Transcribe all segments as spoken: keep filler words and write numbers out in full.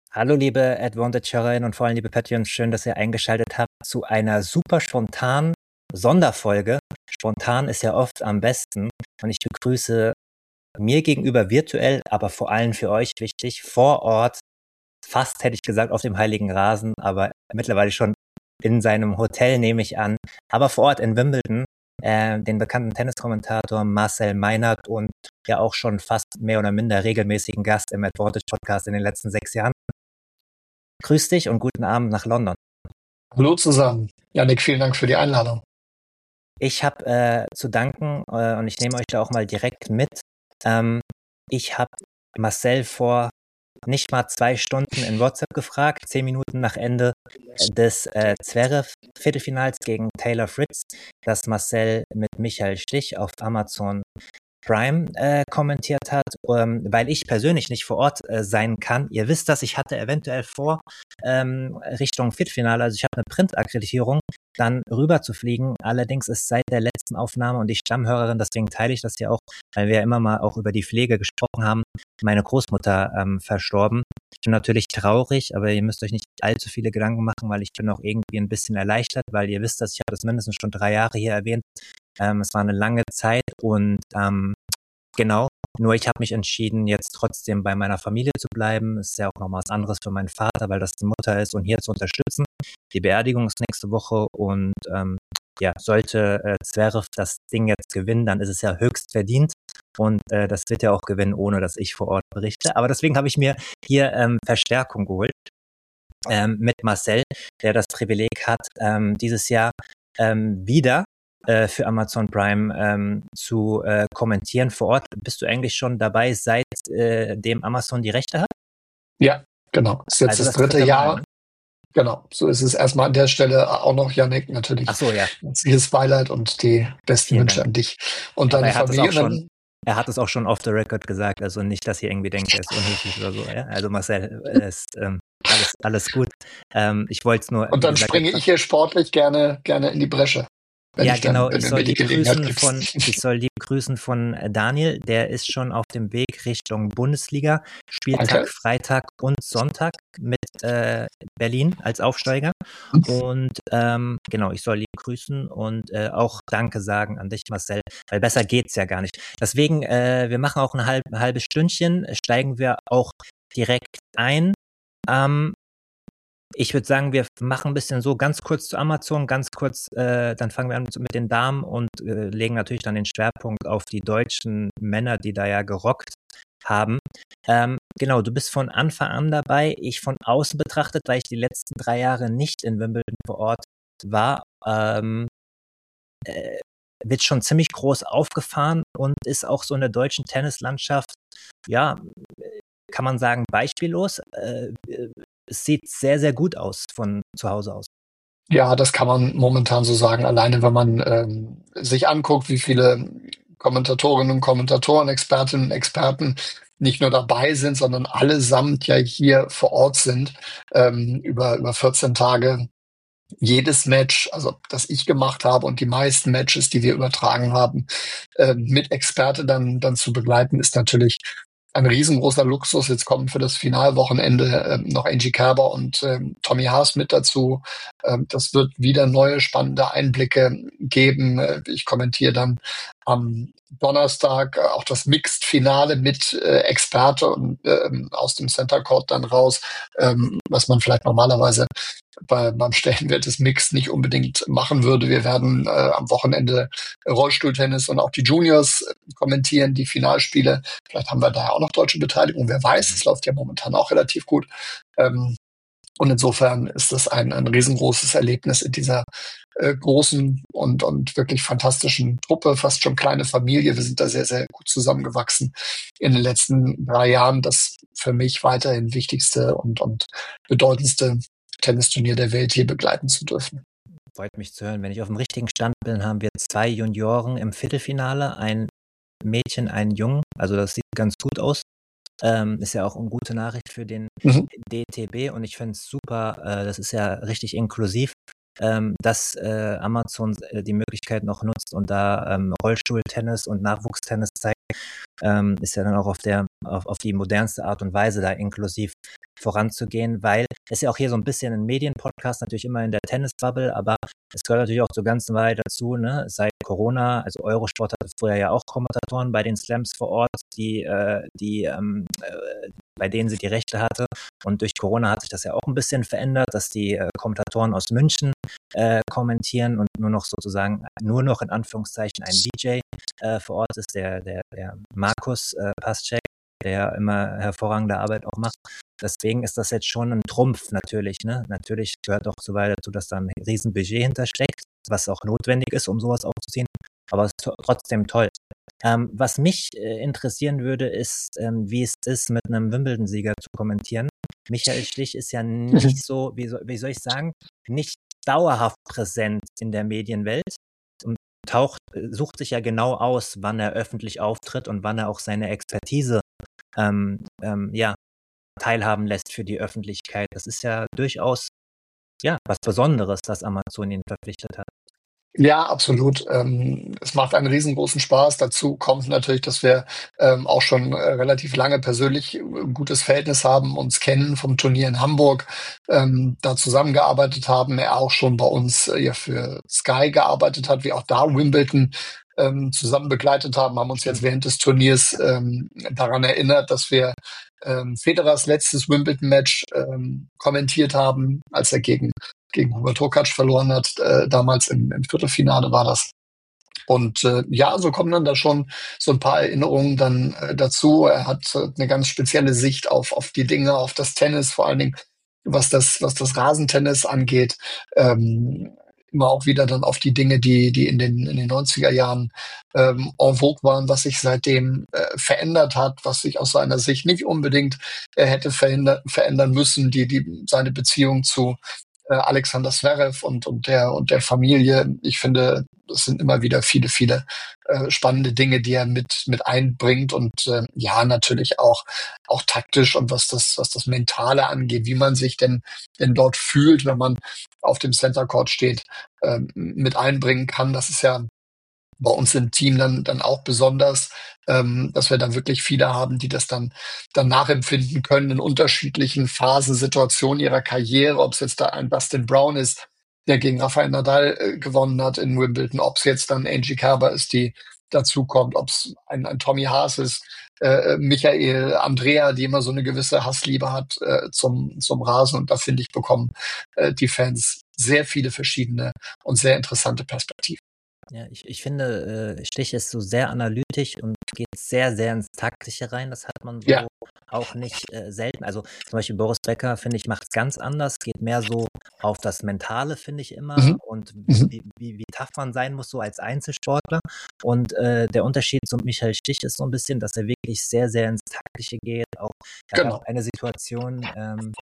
Hallo liebe Advantage-Hörerinnen und vor allem liebe Patreons, schön, dass ihr eingeschaltet habt zu einer super spontanen Sonderfolge. Spontan ist ja oft am besten und ich begrüße mir gegenüber virtuell, aber vor allem für euch wichtig, vor Ort, fast hätte ich gesagt auf dem Heiligen Rasen, aber mittlerweile schon in seinem Hotel, nehme ich an, aber vor Ort in Wimbledon, äh, den bekannten Tenniskommentator Marcel Meinert und ja auch schon fast mehr oder minder regelmäßigen Gast im Advantage-Podcast in den letzten sechs Jahren. Grüß dich und guten Abend nach London. Hallo zusammen. Janik, vielen Dank für die Einladung. Ich habe äh, zu danken äh, und ich nehme euch da auch mal direkt mit. Ähm, ich habe Marcel vor nicht mal zwei Stunden in WhatsApp gefragt, zehn Minuten nach Ende des äh, Zverev-Viertelfinals gegen Taylor Fritz, das Marcel mit Michael Stich auf Amazon Prime äh, kommentiert hat, ähm, weil ich persönlich nicht vor Ort äh, sein kann. Ihr wisst das, ich hatte eventuell vor, ähm, Richtung Viertelfinale, also ich habe eine Print-Akkreditierung, dann rüber zu fliegen. Allerdings ist seit der letzten Aufnahme und die Stammhörerin, deswegen teile ich das ja auch, weil wir ja immer mal auch über die Pflege gesprochen haben, meine Großmutter ähm, verstorben. Ich bin natürlich traurig, aber ihr müsst euch nicht allzu viele Gedanken machen, weil ich bin auch irgendwie ein bisschen erleichtert, weil ihr wisst das, ich habe das mindestens schon drei Jahre hier erwähnt. Ähm, es war eine lange Zeit und ähm, genau, nur ich habe mich entschieden, jetzt trotzdem bei meiner Familie zu bleiben. Ist ja auch nochmal was anderes für meinen Vater, weil das die Mutter ist und hier zu unterstützen. Die Beerdigung ist nächste Woche und ähm, ja, sollte äh, Zverev das Ding jetzt gewinnen, dann ist es ja höchst verdient und äh, das wird er auch gewinnen, ohne dass ich vor Ort berichte. Aber deswegen habe ich mir hier ähm, Verstärkung geholt ähm, mit Marcel, der das Privileg hat, ähm, dieses Jahr ähm, wieder äh, für Amazon Prime ähm, zu äh, kommentieren vor Ort. Bist du eigentlich schon dabei, seit äh, dem Amazon die Rechte hat? Ja, genau. Ist jetzt Also das das dritte dritte Mal, Jahr. ne? Genau, so ist es erstmal an der Stelle auch noch, Janik, natürlich. Ach so, ja. Herzliches Beileid und die besten Vielen Wünsche Dank. an dich und Aber deine er hat es Familie. auch Und schon, dann, er hat es auch schon off the record gesagt, also nicht, dass ihr irgendwie denkt, er ist unhöflich oder so. Ja? Also Marcel, äh, ist ähm, alles, alles gut. Ähm, ich wollte es nur, und wie dann gesagt, springe jetzt ich hier sportlich gerne, gerne in die Bresche, wenn ja, ich dann, genau. wenn Ich du soll mir die lieb Gelegenheit grüßen von, gibst. ich soll lieb grüßen von äh, Daniel. Der ist schon auf dem Weg Richtung Bundesliga. Spieltag Danke. Freitag und Sonntag mit äh, Berlin als Aufsteiger. Und ähm, genau, ich soll lieb grüßen und äh, auch Danke sagen an dich, Marcel, weil besser geht's ja gar nicht. Deswegen, äh, wir machen auch ein, halb, ein halbes Stündchen, steigen wir auch direkt ein. Ähm, Ich würde sagen, wir machen ein bisschen so ganz kurz zu Amazon, ganz kurz, äh, dann fangen wir an mit den Damen und äh, legen natürlich dann den Schwerpunkt auf die deutschen Männer, die da ja gerockt haben. Ähm, genau, du bist von Anfang an dabei. Ich von außen betrachtet, weil ich die letzten drei Jahre nicht in Wimbledon vor Ort war, ähm, äh, wird schon ziemlich groß aufgefahren und ist auch so in der deutschen Tennislandschaft, ja, kann man sagen, beispiellos. Äh, es sieht sehr, sehr gut aus von zu Hause aus. Ja, das kann man momentan so sagen. Alleine, wenn man ähm, sich anguckt, wie viele Kommentatorinnen und Kommentatoren, Expertinnen und Experten nicht nur dabei sind, sondern allesamt ja hier vor Ort sind, ähm, über, über vierzehn Tage. Jedes Match, also das ich gemacht habe und die meisten Matches, die wir übertragen haben, äh, mit Experte dann, dann zu begleiten, ist natürlich ein riesengroßer Luxus. Jetzt kommen für das Finalwochenende ähm, noch Angie Kerber und ähm, Tommy Haas mit dazu. Ähm, das wird wieder neue spannende Einblicke geben. Äh, ich kommentiere dann am Donnerstag äh, auch das Mixed-Finale mit äh, Experte und ähm, aus dem Center Court dann raus, ähm, was man vielleicht normalerweise bei, beim Stellenwert des Mix nicht unbedingt machen würde. Wir werden äh, am Wochenende Rollstuhltennis und auch die Juniors äh, kommentieren, die Finalspiele. Vielleicht haben wir da auch noch deutsche Beteiligung. Wer weiß, es läuft ja momentan auch relativ gut. Ähm, und insofern ist das ein, ein riesengroßes Erlebnis in dieser äh, großen und, und wirklich fantastischen Truppe, fast schon kleine Familie. Wir sind da sehr, sehr gut zusammengewachsen in den letzten drei Jahren. Das für mich weiterhin wichtigste und, und bedeutendste Tennisturnier der Welt hier begleiten zu dürfen. Freut mich zu hören. Wenn ich auf dem richtigen Stand bin, haben wir zwei Junioren im Viertelfinale, ein Mädchen, einen Jungen. Also das sieht ganz gut aus. Ähm, ist ja auch eine gute Nachricht für den Mhm. D T B und ich finde es super. Äh, das ist ja richtig inklusiv. ähm, dass äh, Amazon äh, die Möglichkeit noch nutzt und da ähm, Rollstuhltennis und Nachwuchstennis zeigt, ähm, ist ja dann auch auf der auf, auf die modernste Art und Weise da inklusiv voranzugehen, weil es ja auch hier so ein bisschen ein Medienpodcast, natürlich immer in der Tennisbubble, aber es gehört natürlich auch zur ganzen Wahrheit dazu, ne? Seit Corona, also Eurosport hatte früher ja auch Kommentatoren bei den Slams vor Ort, die, äh, die ähm, äh, bei denen sie die Rechte hatte. Und durch Corona hat sich das ja auch ein bisschen verändert, dass die äh, Kommentatoren aus München äh, kommentieren und nur noch sozusagen, nur noch in Anführungszeichen ein D J äh, vor Ort ist, der, der, der Markus äh, Paschek, der ja immer hervorragende Arbeit auch macht. Deswegen ist das jetzt schon ein Trumpf natürlich. Ne? Natürlich gehört auch so weit dazu, dass da ein riesen Budget hintersteckt, was auch notwendig ist, um sowas aufzuziehen. Aber es ist trotzdem toll. Ähm, was mich äh, interessieren würde, ist, ähm, wie es ist, mit einem Wimbledon-Sieger zu kommentieren. Michael Stich ist ja nicht so, wie, so, wie soll ich sagen, nicht dauerhaft präsent in der Medienwelt und taucht, sucht sich ja genau aus, wann er öffentlich auftritt und wann er auch seine Expertise ähm, ähm, ja, teilhaben lässt für die Öffentlichkeit. Das ist ja durchaus ja was Besonderes, dass Amazon ihn verpflichtet hat. Ja, absolut. Ähm, es macht einen riesengroßen Spaß. Dazu kommt natürlich, dass wir ähm, auch schon äh, relativ lange persönlich äh, gutes Verhältnis haben, uns kennen vom Turnier in Hamburg, ähm, da zusammengearbeitet haben. Er auch schon bei uns äh, ja für Sky gearbeitet hat, wie auch da Wimbledon ähm, zusammen begleitet haben, haben uns jetzt während des Turniers ähm, daran erinnert, dass wir ähm, Federers letztes Wimbledon-Match ähm, kommentiert haben, als er gegen gegen Hubert Hurkacz verloren hat, äh, damals im, im Viertelfinale war das. Und äh, ja, so kommen dann da schon so ein paar Erinnerungen dann äh, dazu. Er hat äh, eine ganz spezielle Sicht auf auf die Dinge, auf das Tennis, vor allen Dingen was das was das Rasentennis angeht. Ähm, immer auch wieder dann auf die Dinge, die die in den in den neunziger Jahren ähm, en vogue waren, was sich seitdem äh, verändert hat, was sich aus seiner Sicht nicht unbedingt äh, hätte verändert, verändern müssen, die die seine Beziehung zu äh, Alexander Zverev und, und der und der Familie. Ich finde, es sind immer wieder viele, viele äh, spannende Dinge, die er mit mit einbringt und äh, ja, natürlich auch auch taktisch und was das was das Mentale angeht, wie man sich denn denn dort fühlt, wenn man auf dem Center Court steht, äh, mit einbringen kann. Das ist ja bei uns im Team dann dann auch besonders, ähm, dass wir dann wirklich viele haben, die das dann dann nachempfinden können in unterschiedlichen Phasen, Situationen ihrer Karriere, ob es jetzt da ein Dustin Brown ist, der gegen Rafael Nadal äh, gewonnen hat in Wimbledon, ob es jetzt dann Angie Kerber ist, die dazu kommt, ob es ein, ein Tommy Haas ist, äh, Michael, Andrea, die immer so eine gewisse Hassliebe hat äh, zum zum Rasen, und da finde ich, bekommen äh, die Fans sehr viele verschiedene und sehr interessante Perspektiven. Ja, ich, ich finde, äh, Stich ist so sehr analytisch und geht sehr, sehr ins Taktische rein. Das hat man so Ja. auch nicht äh, selten. Also zum Beispiel Boris Becker, finde ich, macht es ganz anders, geht mehr so auf das Mentale, finde ich immer, Mhm. und Mhm. wie, wie, wie tough man sein muss, so als Einzelsportler. Und äh, der Unterschied zu Michael Stich ist so ein bisschen, dass er wirklich sehr, sehr ins Taktische geht. Auch, er hat auch Genau. eine Situation ähm,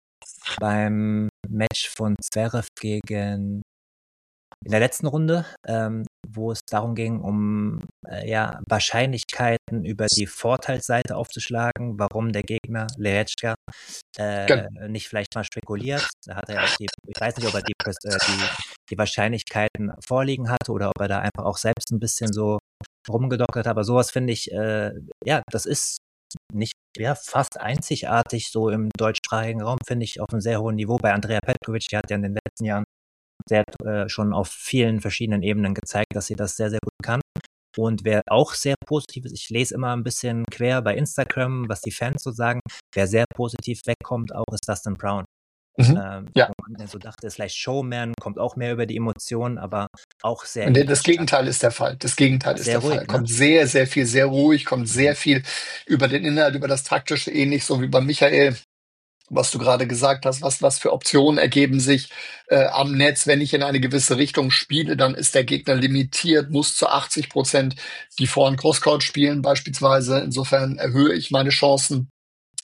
beim Match von Zverev gegen in der letzten Runde, ähm, wo es darum ging, um äh, ja, Wahrscheinlichkeiten über die Vorteilsseite aufzuschlagen, warum der Gegner Lerechka äh, Genau. nicht vielleicht mal spekuliert. Da hat er auch die, ich weiß nicht, ob er die, äh, die, die Wahrscheinlichkeiten vorliegen hatte oder ob er da einfach auch selbst ein bisschen so rumgedoktert hat. Aber sowas finde ich, äh, ja, das ist nicht, ja, fast einzigartig so im deutschsprachigen Raum, finde ich, auf einem sehr hohen Niveau. Bei Andrea Petkovic, die hat ja in den letzten Jahren sehr äh, schon auf vielen verschiedenen Ebenen gezeigt, dass sie das sehr, sehr gut kann. Und wer auch sehr positiv ist, ich lese immer ein bisschen quer bei Instagram, was die Fans so sagen, wer sehr positiv wegkommt, auch ist Dustin Brown. Mhm. Ähm, Ja. wo man so dachte, ist vielleicht Showman, kommt auch mehr über die Emotionen, aber auch sehr Und das energisch. Gegenteil ist der Fall. Das Gegenteil ist Sehr der ruhig, Fall. ne? Kommt sehr, sehr viel, sehr ruhig, kommt sehr viel über den Inhalt, über das Taktische, ähnlich so wie bei Michael, was du gerade gesagt hast, was, was für Optionen ergeben sich äh, am Netz. Wenn ich in eine gewisse Richtung spiele, dann ist der Gegner limitiert, muss zu achtzig Prozent die Vor- und Crosscourt spielen beispielsweise. Insofern erhöhe ich meine Chancen,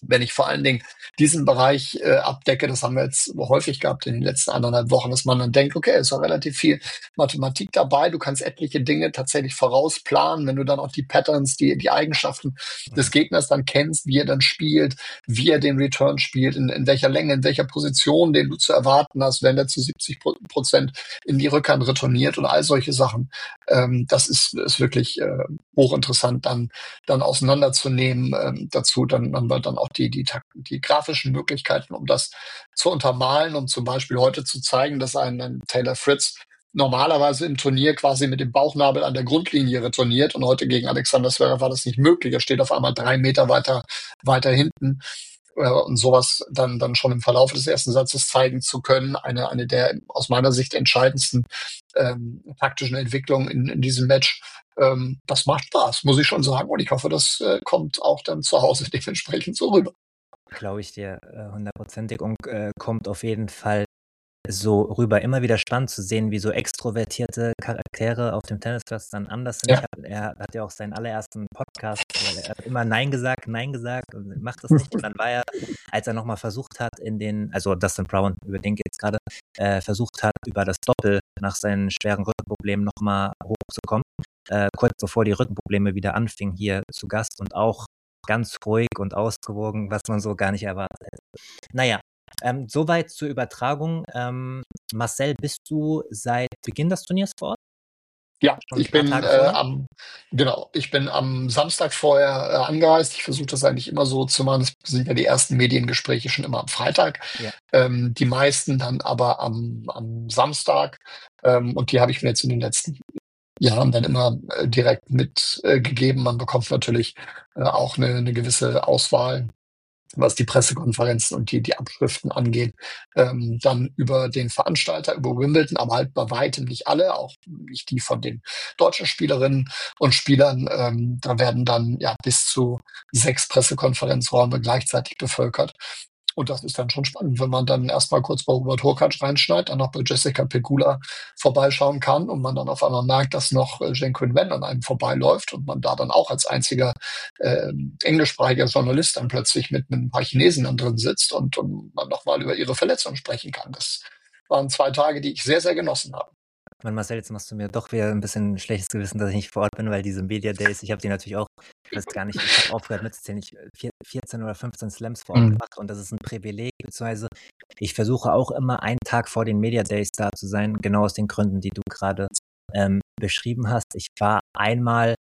wenn ich vor allen Dingen diesen Bereich äh, abdecke, das haben wir jetzt häufig gehabt in den letzten anderthalb Wochen, dass man dann denkt, okay, es ist doch relativ viel Mathematik dabei, du kannst etliche Dinge tatsächlich vorausplanen, wenn du dann auch die Patterns, die, die Eigenschaften des Gegners dann kennst, wie er dann spielt, wie er den Return spielt, in, in welcher Länge, in welcher Position, den du zu erwarten hast, wenn er zu siebzig Prozent in die Rückhand retourniert und all solche Sachen. Ähm, das ist, ist wirklich äh, hochinteressant dann, dann auseinanderzunehmen. Ähm, dazu dann haben wir dann auch die, die, die grafischen Möglichkeiten, um das zu untermalen, um zum Beispiel heute zu zeigen, dass ein, ein Taylor Fritz normalerweise im Turnier quasi mit dem Bauchnabel an der Grundlinie retourniert und heute gegen Alexander Zverev war das nicht möglich. Er steht auf einmal drei Meter weiter, weiter hinten. Äh, und sowas dann, dann schon im Verlauf des ersten Satzes zeigen zu können. Eine, eine der aus meiner Sicht entscheidendsten ähm, taktischen Entwicklungen in, in diesem Match. Ähm, das macht Spaß, muss ich schon sagen. Und ich hoffe, das äh, kommt auch dann zu Hause dementsprechend so rüber. Glaube ich dir äh, hundertprozentig und äh, kommt auf jeden Fall so rüber. Immer wieder spannend zu sehen, wie so extrovertierte Charaktere auf dem Tennisplatz dann anders sind. Ja. Ich hab, er hat ja auch seinen allerersten Podcast, er hat immer Nein gesagt, Nein gesagt und macht das nicht. Und dann war er, als er nochmal versucht hat, in den, also Dustin Brown, über den geht es gerade, äh, versucht hat, über das Doppel nach seinen schweren Rückenproblemen nochmal hochzukommen, äh, kurz bevor die Rückenprobleme wieder anfingen, hier zu Gast und auch ganz ruhig und ausgewogen, was man so gar nicht erwartet hätte. Naja, ähm, soweit zur Übertragung. Ähm, Marcel, bist du seit Beginn des Turniers vor Ort? Ja, Schon ich ein paar bin Tage äh, vorher? am genau, ich bin am Samstag vorher äh, angereist. Ich versuche das eigentlich immer so zu machen. Es sind ja die ersten Mediengespräche schon immer am Freitag. Ja. Ähm, die meisten dann aber am, am Samstag. Ähm, und die habe ich mir jetzt in den letzten Jahren dann immer äh, direkt mitgegeben. Äh, Man bekommt natürlich äh, auch eine, eine gewisse Auswahl, was die Pressekonferenzen und die, die Abschriften angeht, ähm, dann über den Veranstalter, über Wimbledon, aber halt bei weitem nicht alle, auch nicht die von den deutschen Spielerinnen und Spielern. Ähm, da werden dann ja bis zu sechs Pressekonferenzräume gleichzeitig bevölkert. Und das ist dann schon spannend, wenn man dann erstmal kurz bei Hubert Hurkacz reinschneidet, dann noch bei Jessica Pegula vorbeischauen kann und man dann auf einmal merkt, dass noch äh, Zheng Qinwen an einem vorbeiläuft und man da dann auch als einziger äh, englischsprachiger Journalist dann plötzlich mit ein paar Chinesen dann drin sitzt und, und man nochmal über ihre Verletzung sprechen kann. Das waren zwei Tage, die ich sehr, sehr genossen habe. Mann, Marcel, jetzt machst du mir doch wieder ein bisschen schlechtes Gewissen, dass ich nicht vor Ort bin, weil diese Media Days, ich habe die natürlich auch, ich weiß gar nicht, ich habe aufgehört mitzuzählen, ich vier, vierzehn oder fünfzehn Slams vor Ort Mhm. gemacht und das ist ein Privileg, beziehungsweise ich versuche auch immer einen Tag vor den Media Days da zu sein, genau aus den Gründen, die du gerade ähm, beschrieben hast. Ich war einmal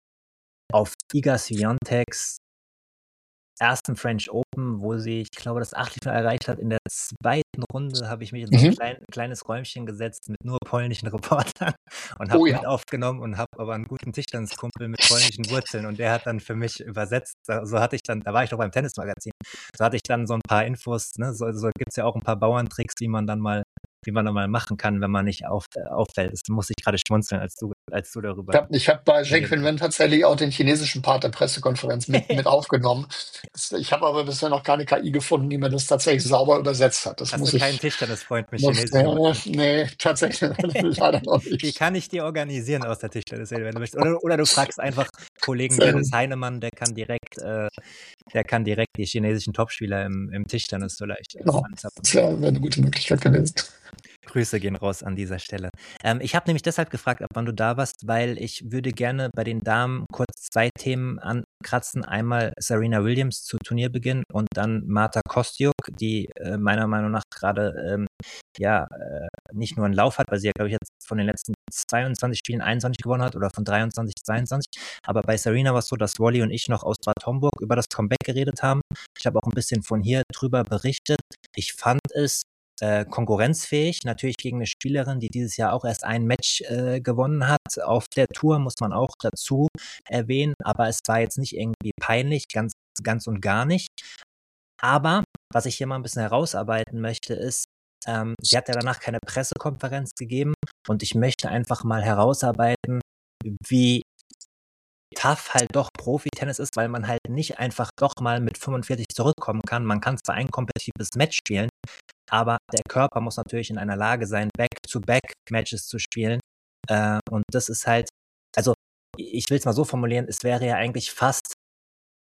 auf Iga Swiatek's ersten French Open, wo sie, ich glaube, das Achtelfinale erreicht hat. In der zweiten Runde habe ich mich in so ein Mhm. klein, kleines Räumchen gesetzt mit nur polnischen Reportern und habe Oh mit ja. aufgenommen und habe aber einen guten Tischtenniskumpel mit polnischen Wurzeln und der hat dann für mich übersetzt. So hatte ich dann, da war ich noch beim Tennismagazin, so hatte ich dann so ein paar Infos, ne? So, so gibt es ja auch ein paar Bauerntricks, wie man dann mal wie man dann mal machen kann, wenn man nicht auf, äh, auffällt. Das muss ich gerade schmunzeln, als du, als du darüber. Ich habe ich hab bei Zheng Qinwen tatsächlich auch den chinesischen Part der Pressekonferenz mit, mit aufgenommen. Das, ich habe aber bisher noch keine K I gefunden, die mir das tatsächlich sauber übersetzt hat. Das Hast muss du keinen ich. Tischtennisfreund mit Muss, chinesischen äh, Wurzeln? nee, tatsächlich leider noch Die nicht. kann ich dir organisieren aus der Tischtennisserie, wenn du möchtest. Oder, oder du fragst einfach Kollegen Sehr Dennis gut. Heinemann, der kann direkt, äh, der kann direkt die chinesischen Topspieler im, im Tischtennis vielleicht äh, Genau. anzappen. Das wäre eine gute Möglichkeit gewesen. Grüße gehen raus an dieser Stelle. Ähm, ich habe nämlich deshalb gefragt, ab wann du da warst, weil ich würde gerne bei den Damen kurz zwei Themen ankratzen. Einmal Serena Williams zu Turnierbeginn und dann Marta Kostyuk, die äh, meiner Meinung nach gerade ähm, ja äh, nicht nur einen Lauf hat, weil sie ja, glaube ich, jetzt von den letzten zweiundzwanzig Spielen einundzwanzig gewonnen hat oder von dreiundzwanzig, zweiundzwanzig. Aber bei Serena war es so, dass Wally und ich noch aus Bad Homburg über das Comeback geredet haben. Ich habe auch ein bisschen von hier drüber berichtet. Ich fand es äh, konkurrenzfähig, natürlich gegen eine Spielerin, die dieses Jahr auch erst ein Match äh, gewonnen hat. Auf der Tour muss man auch dazu erwähnen, aber es war jetzt nicht irgendwie peinlich, ganz, ganz und gar nicht. Aber was ich hier mal ein bisschen herausarbeiten möchte, ist, ähm, sie hat ja danach keine Pressekonferenz gegeben und ich möchte einfach mal herausarbeiten, wie tough halt doch Profi-Tennis ist, weil man halt nicht einfach doch mal mit fünfundvierzig zurückkommen kann. Man kann zwar ein kompetitives Match spielen, aber der Körper muss natürlich in einer Lage sein, Back-to-Back-Matches zu spielen. Äh, und das ist halt, also ich will es mal so formulieren, es wäre ja eigentlich fast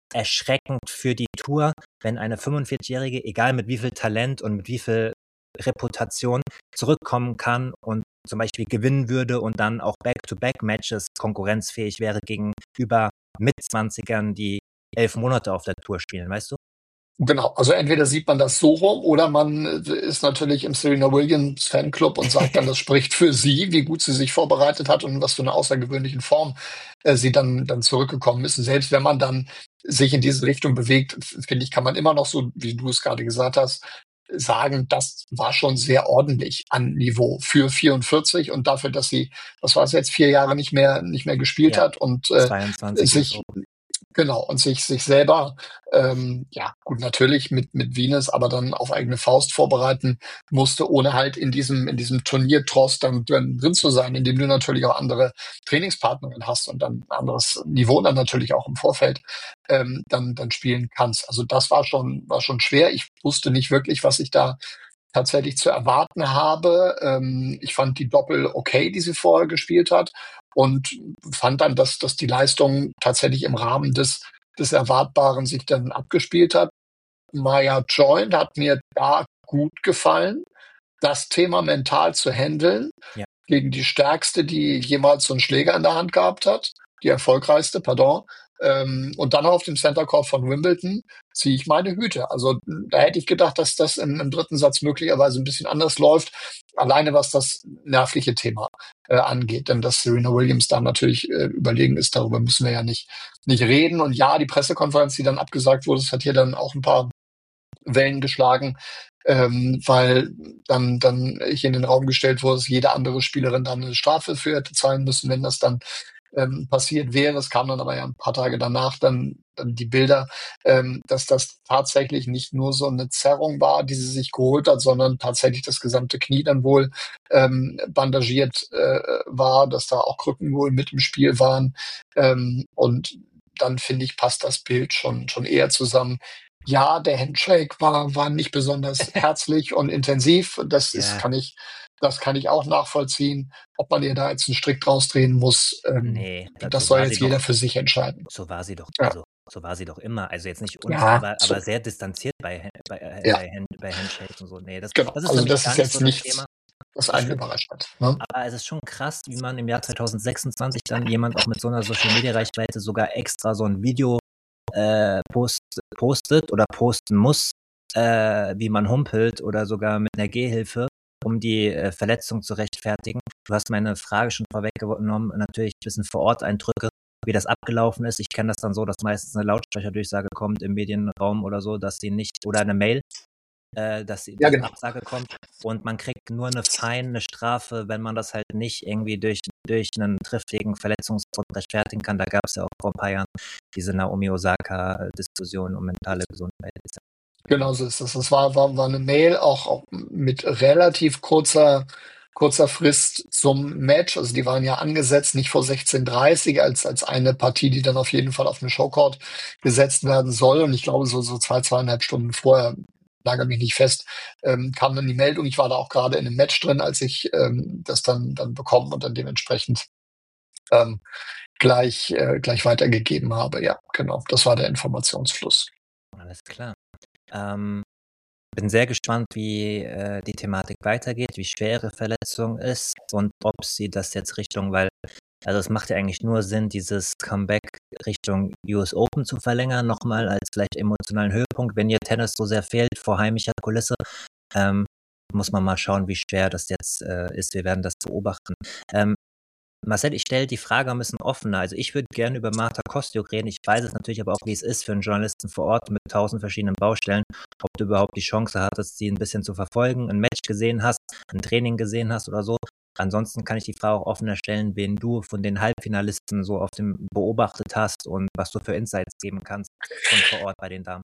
erschreckend für die Tour, wenn eine fünfundvierzigjährige, egal mit wie viel Talent und mit wie viel Reputation, zurückkommen kann und zum Beispiel gewinnen würde und dann auch Back-to-Back-Matches konkurrenzfähig wäre gegenüber Mitzwanzigern, die elf Monate auf der Tour spielen, weißt du? Genau, also entweder sieht man das so rum oder man äh, ist natürlich im Serena Williams Fanclub und sagt dann, das spricht für sie, wie gut sie sich vorbereitet hat und was für eine außergewöhnliche Form äh, sie dann, dann zurückgekommen ist. Und selbst wenn man dann sich in diese Richtung bewegt, f- finde ich, kann man immer noch so, wie du es gerade gesagt hast, sagen, das war schon sehr ordentlich an Niveau für vierundvierzig und dafür, dass sie, was war es jetzt, vier Jahre nicht mehr, nicht mehr gespielt Ja, hat und äh, zweiundzwanzig U S sich Open. Genau, und sich sich selber, ähm, ja, gut, natürlich mit mit Venus, aber dann auf eigene Faust vorbereiten musste, ohne halt in diesem in diesem Turniertross dann drin drin zu sein, in dem du natürlich auch andere Trainingspartnerinnen hast und dann ein anderes Niveau dann natürlich auch im Vorfeld ähm, dann dann spielen kannst. Also das war schon war schon schwer. Ich wusste nicht wirklich, was ich da tatsächlich zu erwarten habe. Ähm, ich fand die Doppel okay, die sie vorher gespielt hat und fand dann, dass, dass die Leistung tatsächlich im Rahmen des, des Erwartbaren sich dann abgespielt hat. Maya Joint hat mir da gut gefallen, das Thema mental zu handeln Ja. gegen die stärkste, die jemals so einen Schläger in der Hand gehabt hat, die erfolgreichste, pardon. Ähm, und dann auf dem Center Court von Wimbledon ziehe ich meine Hüte. Also da hätte ich gedacht, dass das im, im dritten Satz möglicherweise ein bisschen anders läuft, alleine was das nervliche Thema äh, angeht. Denn dass Serena Williams da natürlich äh, überlegen ist, darüber müssen wir ja nicht, nicht reden. Und ja, die Pressekonferenz, die dann abgesagt wurde, das hat hier dann auch ein paar Wellen geschlagen, ähm, weil dann, dann hier in den Raum gestellt wurde, dass jede andere Spielerin dann eine Strafe für hätte zahlen müssen, wenn das dann ähm, passiert wäre. Es kam dann aber ja ein paar Tage danach dann, dann die Bilder, ähm, dass das tatsächlich nicht nur so eine Zerrung war, die sie sich geholt hat, sondern tatsächlich das gesamte Knie dann wohl ähm, bandagiert äh, war, dass da auch Krücken wohl mit im Spiel waren. Ähm, und dann finde ich, passt das Bild schon, schon eher zusammen. Ja, der Handshake war, war nicht besonders herzlich und intensiv. Das ist, Ja, kann ich, das kann ich auch nachvollziehen. Ob man ihr da jetzt einen Strick draus drehen muss, ähm, nee, da, das so soll war sie jetzt jeder doch, für sich entscheiden. so war sie doch, Ja, also so war sie doch immer. Also jetzt nicht unfair, ja, aber, aber so, sehr distanziert bei, Ha- bei, äh, ja, bei, Hand, bei Handshakes und so. Nee, das, genau. das ist für Also mich das gar ist nicht so jetzt das Thema. nichts, was Ich einen finde, überrascht hat. Ne? aber es ist schon krass, wie man im Jahr zweitausendsechsundzwanzig dann jemand auch mit so einer Social Media Reichweite sogar extra so ein Video äh, post, postet oder posten muss, äh, wie man humpelt oder sogar mit einer Gehhilfe, um die äh, Verletzung zu rechtfertigen. Du hast meine Frage schon vorweggenommen, natürlich ein bisschen vor Ort Eindrücke, wie das abgelaufen ist. Ich kenne das dann so, dass meistens eine Lautsprecherdurchsage kommt im Medienraum oder so, dass sie nicht, oder eine Mail, äh, dass sie, Ja, dass genau. Absage kommt und man kriegt nur eine Fein, eine Strafe, wenn man das halt nicht irgendwie durch, durch einen triftigen Verletzungsgrund rechtfertigen kann. Da gab es ja auch vor ein paar Jahren diese Naomi Osaka-Diskussion um mentale Gesundheit. Genau so ist das. Das war, war, war eine Mail auch, auch mit relativ kurzer, kurzer Frist zum Match. Also die waren ja angesetzt, nicht vor sechzehn Uhr dreißig als, als eine Partie, die dann auf jeden Fall auf eine Showcourt gesetzt werden soll. Und ich glaube, so, so zwei, zweieinhalb Stunden vorher, lage mich nicht fest, ähm, kam dann die Meldung. Ich war da auch gerade in einem Match drin, als ich ähm, das dann, dann bekommen und dann dementsprechend ähm, gleich, äh, gleich weitergegeben habe. Ja, genau. Das war der Informationsfluss. Alles klar. Ähm, bin sehr gespannt, wie äh, die Thematik weitergeht, wie schwer ihre Verletzung ist und ob sie das jetzt Richtung, weil, also es macht ja eigentlich nur Sinn, dieses Comeback Richtung U S Open zu verlängern, nochmal als vielleicht emotionalen Höhepunkt, wenn ihr Tennis so sehr fehlt vor heimischer Kulisse. Ähm, muss man mal schauen, wie schwer das jetzt äh, ist. Wir werden das beobachten. Ähm, Marcel, ich stelle die Frage ein bisschen offener. Also ich würde gerne über Marta Kostyuk reden. Ich weiß es natürlich aber auch, wie es ist für einen Journalisten vor Ort mit tausend verschiedenen Baustellen, ob du überhaupt die Chance hattest, sie ein bisschen zu verfolgen, ein Match gesehen hast, ein Training gesehen hast oder so. Ansonsten kann ich die Frage auch offener stellen, wen du von den Halbfinalisten so auf dem beobachtet hast und was du für Insights geben kannst von vor Ort bei den Damen.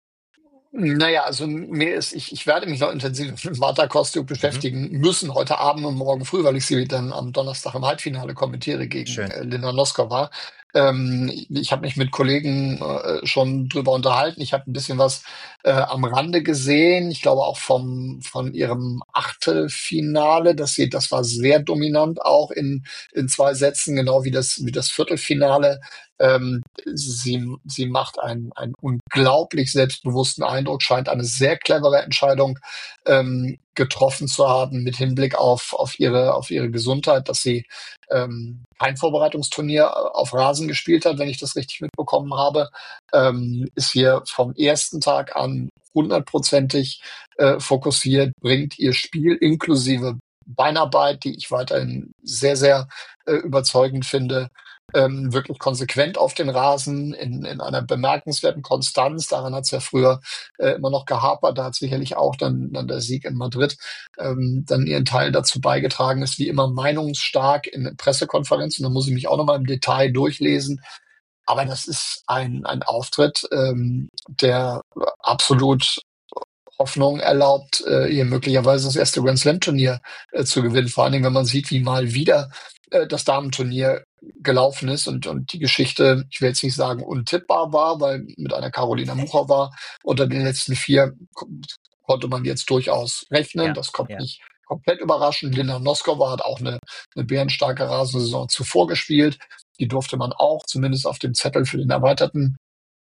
Naja, also mir ist, ich, ich werde mich noch intensiv mit Marta Kostyuk Mhm. beschäftigen müssen, heute Abend und morgen früh, weil ich sie dann am Donnerstag im Halbfinale kommentiere gegen Schön. äh, Linda Noskova. Ähm, ich habe mich mit Kollegen äh, schon drüber unterhalten. Ich habe ein bisschen was äh, am Rande gesehen. Ich glaube auch vom von ihrem Achtelfinale, dass sie, das war sehr dominant auch in in zwei Sätzen, genau wie das wie das Viertelfinale. Ähm, sie sie macht einen einen unglaublich selbstbewussten Eindruck, scheint eine sehr clevere Entscheidung ähm, getroffen zu haben mit Hinblick auf auf ihre auf ihre Gesundheit, dass sie ähm, kein Vorbereitungsturnier auf Rasen gespielt hat, wenn ich das richtig mitbekommen habe, ähm, ist hier vom ersten Tag an hundertprozentig äh, fokussiert, bringt ihr Spiel inklusive Beinarbeit, die ich weiterhin sehr, sehr äh, überzeugend finde, ähm, wirklich konsequent auf den Rasen in, in einer bemerkenswerten Konstanz. Daran hat es ja früher äh, immer noch gehapert. Da hat sicherlich auch dann, dann der Sieg in Madrid ähm, dann ihren Teil dazu beigetragen, ist wie immer meinungsstark in Pressekonferenzen. Da muss ich mich auch nochmal im Detail durchlesen. Aber das ist ein, ein Auftritt, ähm, der absolut Hoffnung erlaubt, äh, ihr möglicherweise das erste Grand Slam Turnier äh, zu gewinnen. Vor allen Dingen, wenn man sieht, wie mal wieder äh, das Damenturnier gelaufen ist und, und die Geschichte, ich will jetzt nicht sagen untippbar war, weil mit einer Carolina Muchova unter den letzten vier ko- konnte man jetzt durchaus rechnen. Ja, Das kommt ja. nicht komplett überraschend. Linda Noskova hat auch eine, eine bärenstarke Rasensaison zuvor gespielt. Die durfte man auch zumindest auf dem Zettel für den erweiterten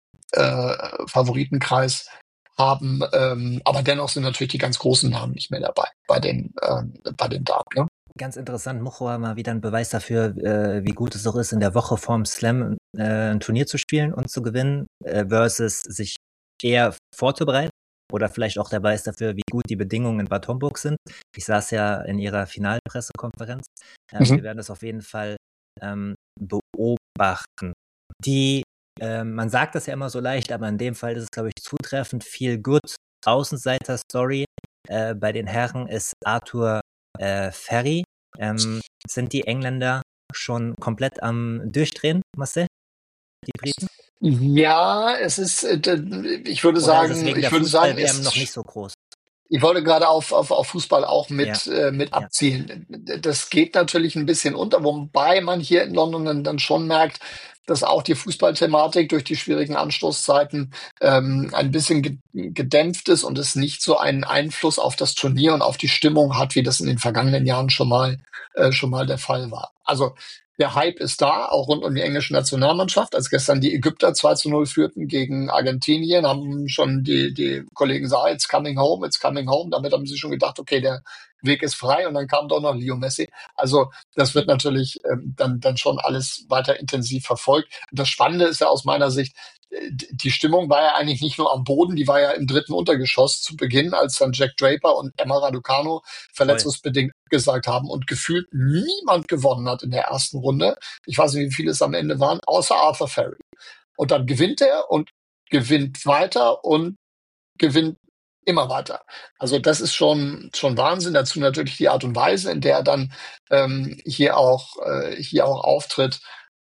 äh, Favoritenkreis haben. Ähm, aber dennoch sind natürlich die ganz großen Namen nicht mehr dabei bei den, ähm, bei den Damen. Ne? Ganz interessant, Muchova mal wieder ein Beweis dafür, äh, wie gut es auch ist, in der Woche vorm Slam äh, ein Turnier zu spielen und zu gewinnen, äh, versus sich eher vorzubereiten. Oder vielleicht auch der Beweis dafür, wie gut die Bedingungen in Bad Homburg sind. Ich saß ja in ihrer Finalpressekonferenz. Ähm, Mhm. wir werden das auf jeden Fall ähm, beobachten. Die, ähm, man sagt das ja immer so leicht, aber in dem Fall ist es, glaube ich, zutreffend. Viel Good Außenseiter-Story äh, bei den Herren ist Arthur äh, Ferry. Ähm, sind die Engländer schon komplett am Durchdrehen, Marcel? Die Briten? Ja, es ist, äh, d- ich würde Oder ist es sagen, wegen der ich würde sagen, Fußball-W M es noch nicht so groß? Ich wollte gerade auf, auf, auf Fußball auch Ja, mit, äh, mit ja, abzielen. Das geht natürlich ein bisschen unter, wobei man hier in London dann, dann schon merkt, dass auch die Fußballthematik durch die schwierigen Anstoßzeiten ähm, ein bisschen ge gedämpft ist und es nicht so einen Einfluss auf das Turnier und auf die Stimmung hat, wie das in den vergangenen Jahren schon mal, äh, schon mal der Fall war. Also der Hype ist da, auch rund um die englische Nationalmannschaft. Als gestern die Ägypter zwei zu null führten gegen Argentinien, haben schon die, die Kollegen gesagt, it's coming home, it's coming home. Damit haben sie schon gedacht, okay, der Weg ist frei. Und dann kam doch noch Leo Messi. Also das wird natürlich ähm, dann, dann schon alles weiter intensiv verfolgt. Und das Spannende ist ja aus meiner Sicht, äh, die Stimmung war ja eigentlich nicht nur am Boden, die war ja im dritten Untergeschoss zu Beginn, als dann Jack Draper und Emma Raducanu voll. verletzungsbedingt gesagt haben und gefühlt niemand gewonnen hat in der ersten Runde. Ich weiß nicht, wie viele es am Ende waren, außer Arthur Ferry. Und dann gewinnt er und gewinnt weiter und gewinnt immer weiter. Also das ist schon schon Wahnsinn. Dazu natürlich die Art und Weise, in der er dann ähm, hier auch äh, hier auch auftritt.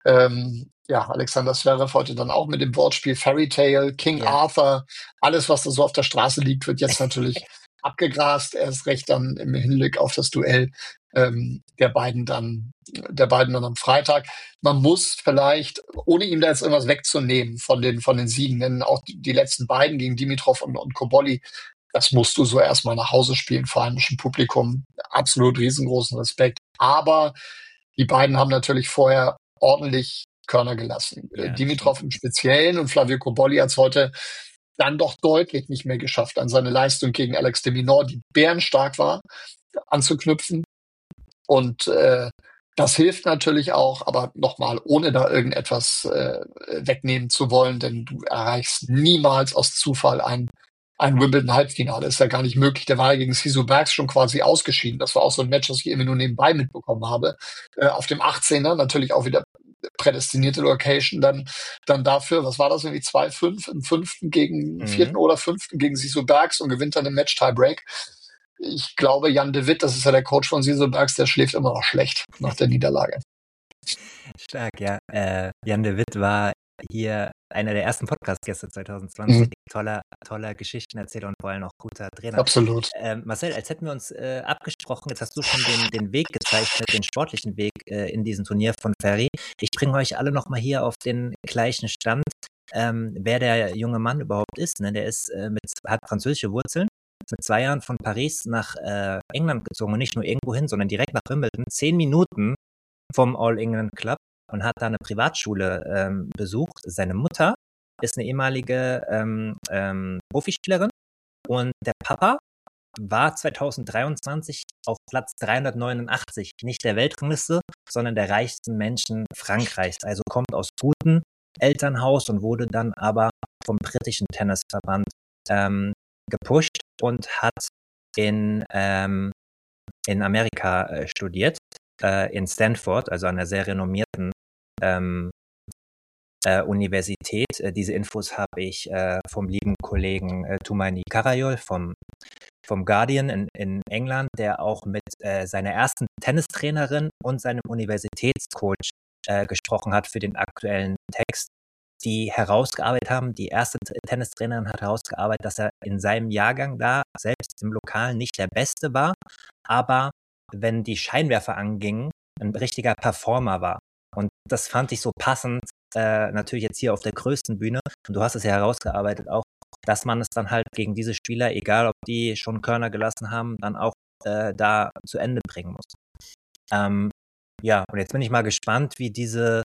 Ähm, ja, Alexander Zverev heute dann auch mit dem Wortspiel Fairy Tale, King Ja, Arthur, alles, was da so auf der Straße liegt, wird jetzt natürlich abgegrast. Erst recht dann im Hinblick auf das Duell ähm, der beiden dann der beiden dann am Freitag. Man muss vielleicht, ohne ihm da jetzt irgendwas wegzunehmen von den von den Siegen, denn auch die, die letzten beiden gegen Dimitrov und, und Koboli, das musst du so erstmal nach Hause spielen vor heimischem Publikum. Absolut riesengroßen Respekt. Aber die beiden haben natürlich vorher ordentlich Körner gelassen. Äh, ja, das stimmt. Dimitrov im Speziellen und Flavio Koboli hat es heute dann doch deutlich nicht mehr geschafft, an seine Leistung gegen Alex de Minaur, die bärenstark war, anzuknüpfen. Und äh, das hilft natürlich auch, aber nochmal, ohne da irgendetwas äh, wegnehmen zu wollen, denn du erreichst niemals aus Zufall ein, ein Wimbledon-Halbfinale. Ist ja gar nicht möglich. Der war ja gegen Sisu Bergs schon quasi ausgeschieden. Das war auch so ein Match, das ich immer nur nebenbei mitbekommen habe. Äh, auf dem achtzehner natürlich auch wieder prädestinierte Location dann dann dafür, was war das, irgendwie zwei fünf im fünften gegen Mhm. vierten oder fünften gegen Sisu Bergs und gewinnt dann im Match Tiebreak. Ich glaube, Jan de Witt, das ist ja der Coach von Sisu Bergs, der schläft immer noch schlecht nach der Niederlage. Stark, ja. Äh, Jan de Witt war hier einer der ersten Podcast-Gäste zwanzig zwanzig. Mhm. Toller, toller Geschichtenerzähler und vor allem auch guter Trainer. Absolut. Ähm, Marcel, als hätten wir uns äh, abgesprochen, jetzt hast du schon den, den Weg gezeichnet, den sportlichen Weg äh, in diesem Turnier von Ferry. Ich bringe euch alle nochmal hier auf den gleichen Stand, ähm, wer der junge Mann überhaupt ist. Ne? Der ist äh, mit, hat französische Wurzeln, ist mit zwei Jahren von Paris nach äh, England gezogen und nicht nur irgendwo hin, sondern direkt nach Wimbledon. Zehn Minuten vom All England Club und hat da eine Privatschule ähm, besucht. Seine Mutter ist eine ehemalige ähm, ähm, Profispielerin und der Papa war zwanzig dreiundzwanzig auf Platz dreihundertneunundachtzig, nicht der Weltrangliste, sondern der reichsten Menschen Frankreichs. Also kommt aus gutem Elternhaus und wurde dann aber vom britischen Tennisverband ähm, gepusht und hat in, ähm, in Amerika äh, studiert, äh, in Stanford, also an einer sehr renommierten ähm, äh, Universität. Äh, diese Infos habe ich äh, vom lieben Kollegen äh, Tumaini Karayol vom, vom Guardian in, in England, der auch mit äh, seiner ersten Tennistrainerin und seinem Universitätscoach äh, gesprochen hat für den aktuellen Text, die herausgearbeitet haben. Die erste Tennistrainerin hat herausgearbeitet, dass er in seinem Jahrgang da selbst im Lokalen nicht der Beste war, aber wenn die Scheinwerfer angingen, ein richtiger Performer war. Und das fand ich so passend, äh, natürlich jetzt hier auf der größten Bühne. Und du hast es ja herausgearbeitet auch, dass man es dann halt gegen diese Spieler, egal ob die schon Körner gelassen haben, dann auch äh, da zu Ende bringen muss. Ähm, ja, und jetzt bin ich mal gespannt, wie diese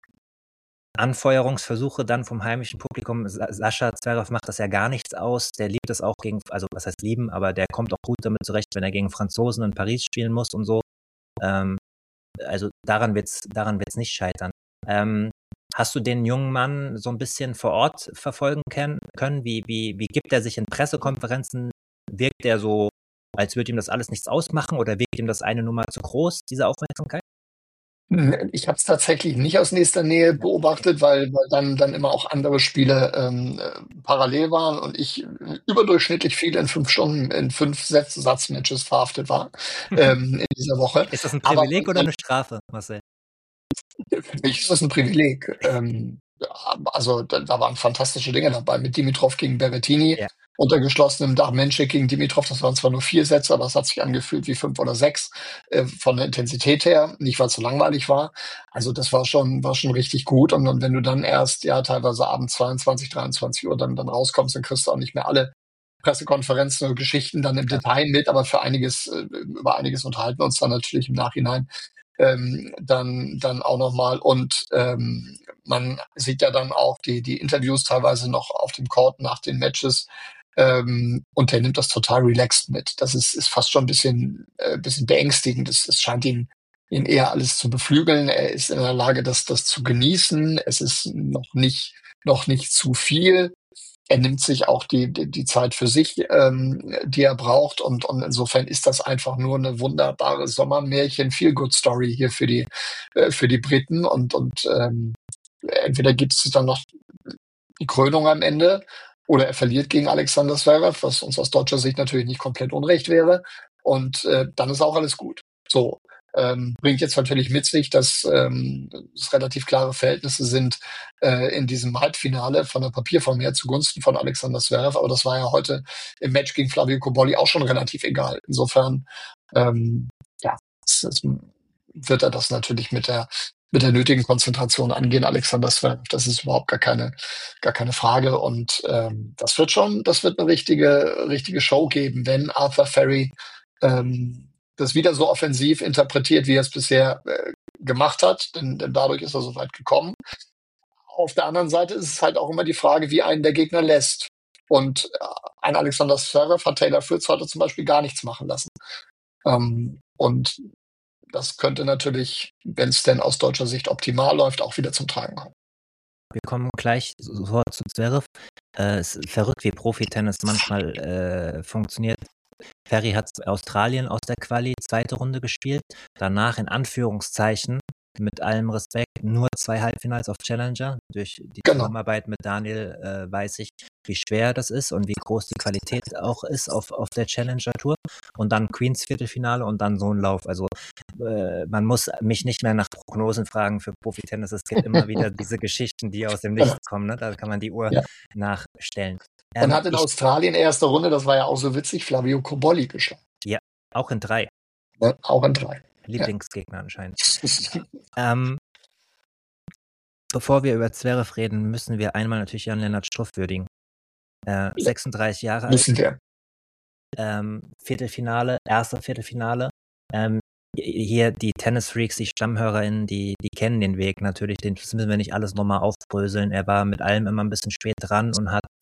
Anfeuerungsversuche dann vom heimischen Publikum. Sascha Zverev macht das ja gar nichts aus. Der liebt es auch gegen, also was heißt lieben, aber der kommt auch gut damit zurecht, wenn er gegen Franzosen in Paris spielen muss und so. Ähm, also daran wird's, daran wird's nicht scheitern. Ähm, hast du den jungen Mann so ein bisschen vor Ort verfolgen können? Wie, wie, wie gibt er sich in Pressekonferenzen? Wirkt er so, als würde ihm das alles nichts ausmachen oder wirkt ihm das eine Nummer zu groß, diese Aufmerksamkeit? Ich habe es tatsächlich nicht aus nächster Nähe beobachtet, weil, weil dann, dann immer auch andere Spiele ähm, äh, parallel waren und ich überdurchschnittlich viel in fünf Stunden, in fünf Satz- Satzmatches verhaftet war ähm, in dieser Woche. Ist das ein Aber Privileg oder eine Strafe, Marcel? für mich ist das ein Privileg. Ähm, ja, also da, da waren fantastische Dinge dabei mit Dimitrov gegen Berrettini, Ja. unter geschlossenem Dach Menschik gegen Dimitrov. Das waren zwar nur vier Sätze, aber es hat sich angefühlt wie fünf oder sechs äh, von der Intensität her. Nicht, weil es so langweilig war. Also das war schon war schon richtig gut. Und, und wenn du dann erst ja teilweise abends zweiundzwanzig, dreiundzwanzig Uhr dann, dann rauskommst, dann kriegst du auch nicht mehr alle Pressekonferenzen und Geschichten dann im Klar. Detail mit, aber für einiges, äh, über einiges unterhalten wir uns dann natürlich im Nachhinein ähm, dann dann auch nochmal. Und ähm, man sieht ja dann auch die die Interviews teilweise noch auf dem Court nach den Matches. Ähm, und der nimmt das total relaxed mit. Das ist, ist fast schon ein bisschen, äh, bisschen beängstigend. Es, es scheint ihn, ihn eher alles zu beflügeln. Er ist in der Lage, das, das zu genießen. Es ist noch nicht, noch nicht zu viel. Er nimmt sich auch die, die, die Zeit für sich, ähm, die er braucht. Und, und insofern ist das einfach nur eine wunderbare Sommermärchen-Feel-Good-Story hier für die, äh, für die Briten. Und, und ähm, entweder gibt es dann noch die Krönung am Ende oder er verliert gegen Alexander Zverev, was uns aus deutscher Sicht natürlich nicht komplett unrecht wäre. Und äh, dann ist auch alles gut. So. Ähm, bringt jetzt natürlich mit sich, dass ähm, es relativ klare Verhältnisse sind äh, in diesem Halbfinale von der Papierform her zugunsten von Alexander Zverev. Aber das war ja heute im Match gegen Flavio Cobolli auch schon relativ egal. Insofern, ähm, ja, es, es wird er das natürlich mit der mit der nötigen Konzentration angehen, Alexander Zverev. Das ist überhaupt gar keine gar keine Frage. Und ähm, das wird schon, das wird eine richtige richtige Show geben, wenn Arthur Ferry ähm, das wieder so offensiv interpretiert, wie er es bisher äh, gemacht hat, denn, denn dadurch ist er so weit gekommen. Auf der anderen Seite ist es halt auch immer die Frage, wie einen der Gegner lässt. Und äh, ein Alexander Zverev hat Taylor Fritz heute zum Beispiel gar nichts machen lassen. Ähm, und das könnte natürlich, wenn es denn aus deutscher Sicht optimal läuft, auch wieder zum Tragen kommen. Wir kommen gleich sofort zu Zverev. Äh, es ist verrückt, wie Profi-Tennis manchmal äh, funktioniert. Ferry hat Australien aus der Quali zweite Runde gespielt. Danach in Anführungszeichen, mit allem Respekt, nur zwei Halbfinals auf Challenger. Durch die Genau. Zusammenarbeit mit Daniel äh, weiß ich, wie schwer das ist und wie groß die Qualität auch ist auf, auf der Challenger-Tour. Und dann Queens Viertelfinale und dann so ein Lauf. Also äh, man muss mich nicht mehr nach Prognosen fragen für Profitennis. Es gibt immer wieder diese Geschichten, die aus dem Nichts kommen. Ne? Da kann man die Uhr Ja. nachstellen. Und Ähm, hat in ich, Australien erste Runde, das war ja auch so witzig, Flavio Cobolli geschlagen. ja, auch in drei. Ne? Auch in drei. Lieblingsgegner anscheinend. ähm, bevor wir über Zverev reden, müssen wir einmal natürlich Jan-Lennart Struff würdigen. Äh, sechsunddreißig Jahre alt. Müssen wir. Ähm, Viertelfinale, erster Viertelfinale. Ähm, hier die Tennis-Freaks, die StammhörerInnen, die, die kennen den Weg natürlich, den müssen wir nicht alles nochmal aufbröseln. Er war mit allem immer ein bisschen spät dran und hat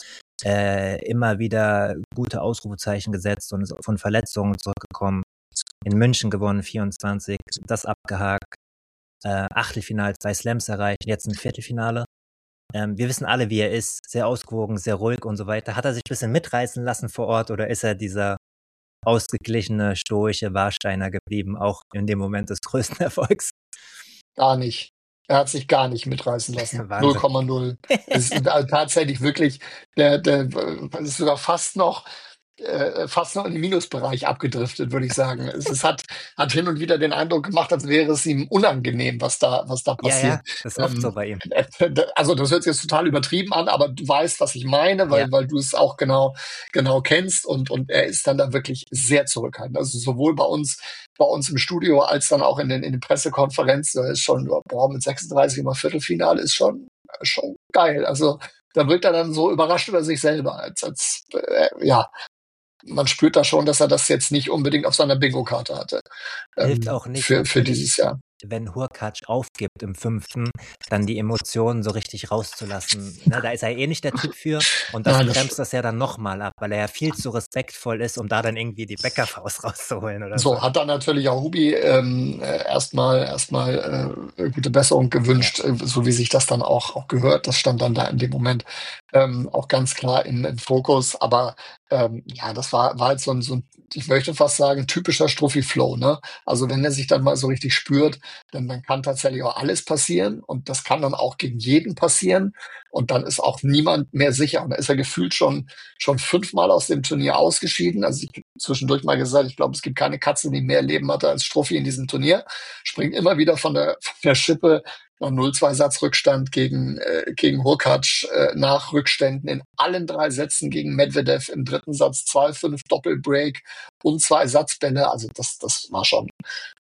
äh, immer wieder gute Ausrufezeichen gesetzt und ist von Verletzungen zurückgekommen. In München gewonnen, vierundzwanzig, das abgehakt, äh, Achtelfinale, zwei Slams erreicht, jetzt ein Viertelfinale. Ähm, wir wissen alle, wie er ist, sehr ausgewogen, sehr ruhig und so weiter. Hat er sich ein bisschen mitreißen lassen vor Ort oder ist er dieser ausgeglichene, stoische Warsteiner geblieben, auch in dem Moment des größten Erfolgs? Gar nicht. Er hat sich gar nicht mitreißen lassen. null Komma null. Es ist tatsächlich wirklich, der, der, das ist sogar fast noch, äh, fast noch in den Minusbereich abgedriftet, würde ich sagen. Es, es hat, hat hin und wieder den Eindruck gemacht, als wäre es ihm unangenehm, was da, was da passiert. Ja, ja, das ist oft ähm, so bei ihm. Also das hört sich jetzt total übertrieben an, aber du weißt, was ich meine, weil, Ja. weil du es auch genau, genau kennst und, und er ist dann da wirklich sehr zurückhaltend. Also sowohl bei uns, bei uns im Studio als dann auch in den, in den Pressekonferenzen, da ist schon, boah, mit sechsunddreißig immer Viertelfinale ist schon, schon geil. Also da wirkt er dann so überrascht über sich selber, als, als, äh, ja, man spürt da schon, dass er das jetzt nicht unbedingt auf seiner Bingo-Karte hatte. Hilft ähm, auch nicht für, für dieses Jahr. Wenn Hurkacz aufgibt im fünften, dann die Emotionen so richtig rauszulassen. Ne, da ist er eh nicht der Typ für und das Ja, bremst das ja dann nochmal ab, weil er ja viel zu respektvoll ist, um da dann irgendwie die Bäckerfaust rauszuholen oder so. So, hat dann natürlich auch Hubi ähm, erstmal erstmal äh, gute Besserung gewünscht, Ja. äh, so wie sich das dann auch, auch gehört. Das stand dann da in dem Moment ähm, auch ganz klar im, im Fokus. Aber ähm, ja, das war, war halt so ein, so ein, ich möchte fast sagen, typischer Struffi-Flow. Ne? Also wenn er sich dann mal so richtig spürt, dann, dann kann tatsächlich auch alles passieren und das kann dann auch gegen jeden passieren und dann ist auch niemand mehr sicher. Und da ist er gefühlt schon schon fünfmal aus dem Turnier ausgeschieden. Also ich zwischendurch mal gesagt, ich glaube, es gibt keine Katze, die mehr Leben hatte als Struffi in diesem Turnier. Springt immer wieder von der, von der Schippe nach null zwei Satz Rückstand gegen, äh, gegen Hurkacz äh, nach Rückständen in allen drei Sätzen gegen Medvedev im dritten Satz zwei fünf Doppelbreak und zwei Satzbälle. Also das, das war schon,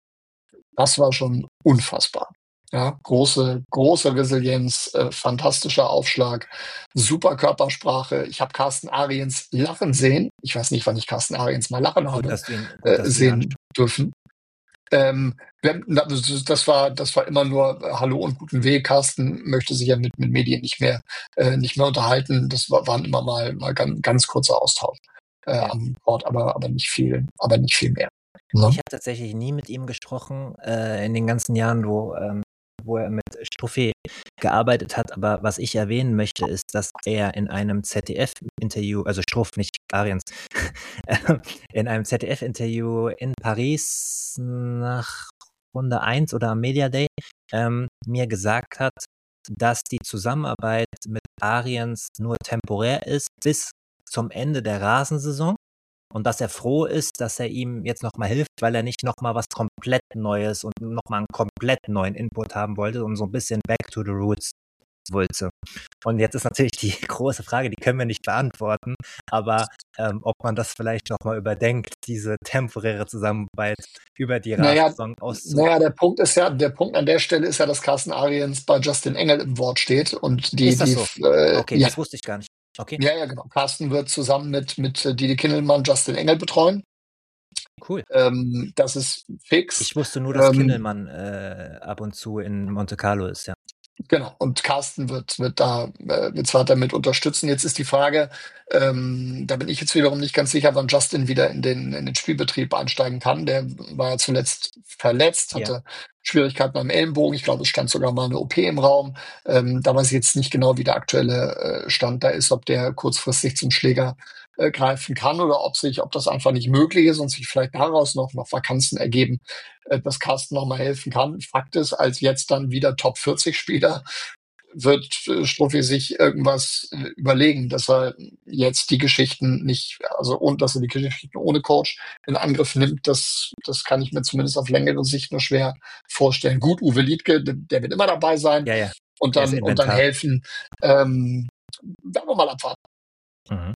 das war schon unfassbar. Ja, große, große Resilienz, äh, fantastischer Aufschlag, super Körpersprache. Ich habe Carsten Ariens lachen sehen. Ich weiß nicht, wann ich Carsten Ariens mal lachen habe Gut, dass du ihn, gut, äh, dass du ihn sehen ansprichst. dürfen. Ähm, das war, das war immer nur äh, Hallo und guten Weg. Carsten möchte sich ja mit, mit Medien nicht mehr, äh, nicht mehr unterhalten. Das war, waren immer mal, mal ganz, ganz kurzer Austausch äh, Ja. am Ort, aber, aber nicht viel, aber nicht viel mehr. Ne? Ich habe tatsächlich nie mit ihm gesprochen äh, in den ganzen Jahren, wo, ähm, wo er mit Struffi gearbeitet hat. Aber was ich erwähnen möchte, ist, dass er in einem Z D F-Interview, also Struff, nicht Ariens, in einem Z D F-Interview in Paris nach Runde eins oder am Media Day ähm, mir gesagt hat, dass die Zusammenarbeit mit Ariens nur temporär ist bis zum Ende der Rasensaison. Und dass er froh ist, dass er ihm jetzt nochmal hilft, weil er nicht nochmal was komplett Neues und nochmal einen komplett neuen Input haben wollte und so ein bisschen back to the roots wollte. Und jetzt ist natürlich die große Frage, die können wir nicht beantworten, aber ähm, ob man das vielleicht nochmal überdenkt, diese temporäre Zusammenarbeit über die Naja, Rasensaison auszubauen. naja, der Punkt ist ja, der Punkt an der Stelle ist ja, dass Carsten Ariens bei Justin Engel im Wort steht und die, Ist das die, so? äh, Okay, ja, das wusste ich gar nicht. Okay, ja, ja, genau. Carsten wird zusammen mit, mit äh, Didi Kindelmann Justin Engel betreuen. cool. Ähm, das ist fix. Ich wusste nur, dass Ähm, Kindelmann äh, ab und zu in Monte Carlo ist, ja. Genau, und Carsten wird, wird da, äh, wird zwar damit unterstützen. Jetzt ist die Frage, ähm, da bin ich jetzt wiederum nicht ganz sicher, wann Justin wieder in den, in den Spielbetrieb einsteigen kann. Der war ja zuletzt verletzt, hatte Ja. Schwierigkeiten beim Ellenbogen. Ich glaube, es stand sogar mal eine O P im Raum. Ähm, da weiß ich jetzt nicht genau, wie der aktuelle äh, Stand da ist, ob der kurzfristig zum Schläger äh, greifen kann oder ob sich, ob das einfach nicht möglich ist und sich vielleicht daraus noch, noch Vakanzen ergeben, äh, dass Carsten noch mal helfen kann. Fakt ist, als jetzt dann wieder Top vierzig Spieler wird äh, Struffi sich irgendwas äh, überlegen, dass er jetzt die Geschichten nicht, also und dass er die Geschichten ohne Coach in Angriff nimmt, das, das kann ich mir zumindest auf längere Sicht nur schwer vorstellen. Gut, Uwe Liedke, der, der wird immer dabei sein Ja, ja. und Der ist dann und dann Inventar. helfen. Ähm, werden wir mal abwarten. Mhm.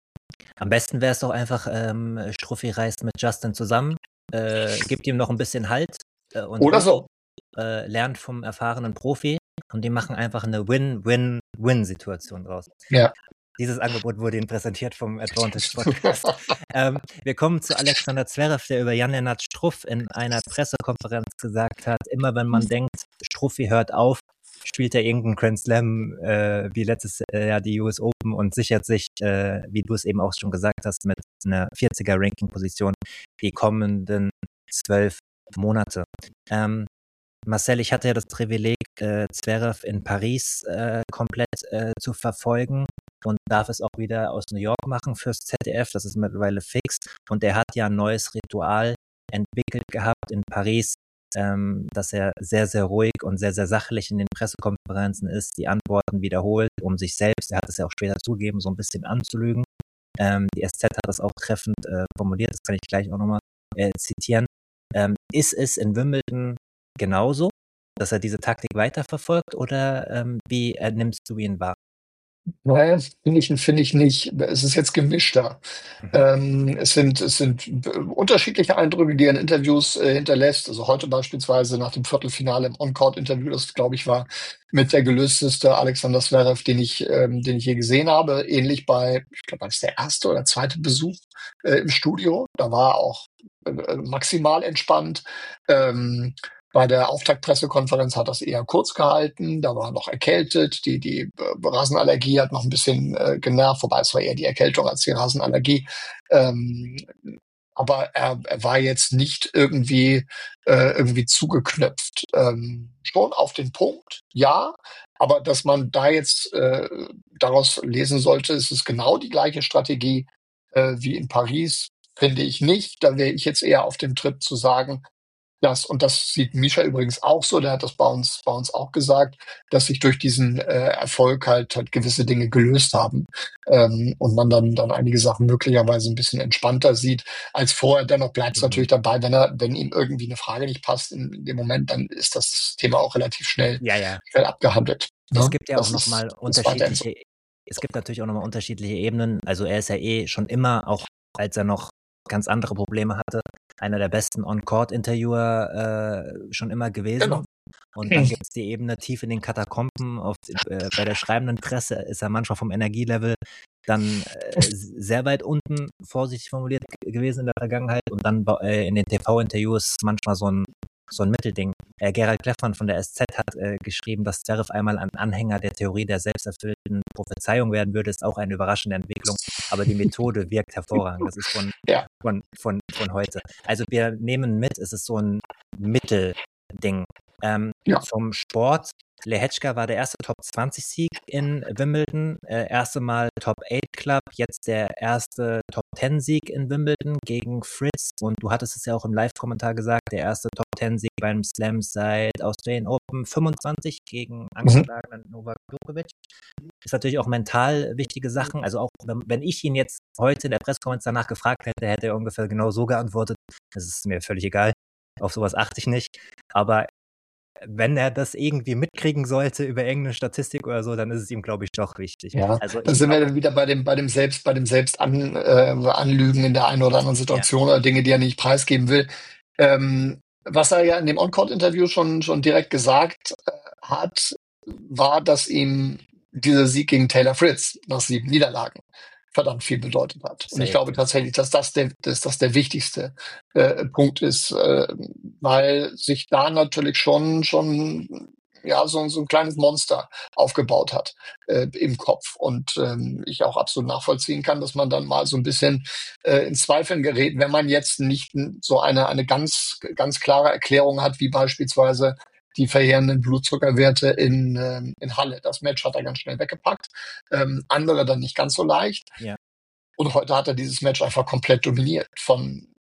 Am besten wäre es doch einfach, ähm, Struffi reist mit Justin zusammen, äh, gibt ihm noch ein bisschen Halt äh, und Oder Ruhe, so. äh, lernt vom erfahrenen Profi und die machen einfach eine Win-Win-Win-Situation draus. Ja. Dieses Angebot wurde Ihnen präsentiert vom Advantage Podcast. ähm, wir kommen zu Alexander Zverev, der über Jan-Lennart Struff in einer Pressekonferenz gesagt hat, immer wenn man denkt, Struffi hört auf, spielt er irgendeinen Grand Slam äh, wie letztes Jahr die U S Open und sichert sich, äh, wie du es eben auch schon gesagt hast, mit einer vierziger Ranking-Position die kommenden zwölf Monate. Ähm, Marcel, ich hatte ja das Privileg, äh, Zverev in Paris äh, komplett äh, zu verfolgen und darf es auch wieder aus New York machen fürs Z D F. Das ist mittlerweile fix. Und er hat ja ein neues Ritual entwickelt gehabt in Paris, ähm, dass er sehr, sehr ruhig und sehr, sehr sachlich in den Pressekonferenzen ist, die Antworten wiederholt, um sich selbst, er hat es ja auch später zugegeben, so ein bisschen anzulügen. Ähm, die S Z hat das auch treffend äh, formuliert, das kann ich gleich auch nochmal äh, zitieren. Ähm, ist es in Wimbledon genauso, dass er diese Taktik weiterverfolgt oder ähm, wie äh, nimmst du ihn wahr? Nein, finde ich, finde ich nicht. Es ist jetzt gemischter. Mhm. Ähm, es sind, es sind äh, unterschiedliche Eindrücke, die er in Interviews äh, hinterlässt. Also heute beispielsweise nach dem Viertelfinale im On-Court-Interview, das glaube ich war mit der gelösteste Alexander Zverev, den ich, ähm, den ich je gesehen habe. Ähnlich bei, ich glaube, war das der erste oder zweite Besuch äh, im Studio. Da war er auch äh, maximal entspannt. Ähm, Bei der Auftaktpressekonferenz hat das eher kurz gehalten. Da war er noch erkältet. Die, die äh, Rasenallergie hat noch ein bisschen äh, genervt, wobei es war eher die Erkältung als die Rasenallergie. Ähm, aber er, er war jetzt nicht irgendwie äh, irgendwie zugeknöpft. Ähm, schon auf den Punkt, ja. Aber dass man da jetzt äh, daraus lesen sollte, ist es genau die gleiche Strategie äh, wie in Paris, finde ich nicht. Da wäre ich jetzt eher auf dem Trip zu sagen, das, und das sieht Mischa übrigens auch so, der hat das bei uns, bei uns auch gesagt, dass sich durch diesen äh, Erfolg halt, halt gewisse Dinge gelöst haben ähm, und man dann, dann einige Sachen möglicherweise ein bisschen entspannter sieht als vorher. Dennoch bleibt es Mhm. natürlich dabei, wenn er, wenn ihm irgendwie eine Frage nicht passt in, in dem Moment, dann ist das Thema auch relativ schnell, Ja, ja. schnell abgehandelt. Es Ne? gibt ja auch Das ist, nochmal ist weiterhin so. unterschiedliche, es gibt natürlich auch nochmal unterschiedliche Ebenen. Also er ist ja eh schon immer, auch als er noch ganz andere Probleme hatte, einer der besten On-Court-Interviewer äh, schon immer gewesen. Genau. Und dann gibt es die Ebene tief in den Katakomben. Auf, äh, bei der schreibenden Presse ist er manchmal vom Energielevel dann äh, sehr weit unten, vorsichtig formuliert gewesen in der Vergangenheit. Und dann äh, in den T V-Interviews manchmal so ein, so ein Mittelding. Äh, Gerald Kleffmann von der S Z hat äh, geschrieben, dass Zverev einmal ein Anhänger der Theorie der selbsterfüllten Prophezeiung werden würde. Ist auch eine überraschende Entwicklung. Aber die Methode wirkt hervorragend. Das ist von, Ja. von, von, von heute. Also wir nehmen mit, es ist so ein Mittelding. Ähm, Ja. Zum Sport. Lehečka war der erste Top zwanzig Sieg in Wimbledon, äh, erste Mal Top acht Club, jetzt der erste Top zehn Sieg in Wimbledon gegen Fritz und du hattest es ja auch im Live-Kommentar gesagt, der erste Top zehn Sieg beim Slam seit Australian Open fünfundzwanzig gegen angeschlagenen mhm. Novak Djokovic. Ist natürlich auch mental wichtige Sachen, also auch wenn, wenn ich ihn jetzt heute in der Pressekonferenz danach gefragt hätte, hätte er ungefähr genau so geantwortet, das ist mir völlig egal, auf sowas achte ich nicht, aber wenn er das irgendwie mitkriegen sollte über irgendeine Statistik oder so, dann ist es ihm, glaube ich, doch wichtig. Ja, also da sind wir dann wieder bei dem, bei dem Selbst, bei dem Selbst an, äh, Anlügen in der einen oder anderen Situation ja. oder Dinge, die er nicht preisgeben will. Ähm, was er ja in dem On-Court-Interview schon, schon direkt gesagt äh, hat, war, dass ihm dieser Sieg gegen Taylor Fritz nach sieben Niederlagen verdammt viel bedeutet hat. Und ich glaube tatsächlich, dass das der, dass das der wichtigste äh, Punkt ist, äh, weil sich da natürlich schon, schon ja so, so ein kleines Monster aufgebaut hat äh, im Kopf. Und ähm, ich auch absolut nachvollziehen kann, dass man dann mal so ein bisschen äh, in Zweifeln gerät, wenn man jetzt nicht so eine, eine ganz, ganz klare Erklärung hat, wie beispielsweise die verheerenden Blutzuckerwerte in, ähm, in Halle. Das Match hat er ganz schnell weggepackt. Ähm, andere dann nicht ganz so leicht. Ja. Und heute hat er dieses Match einfach komplett dominiert. Von,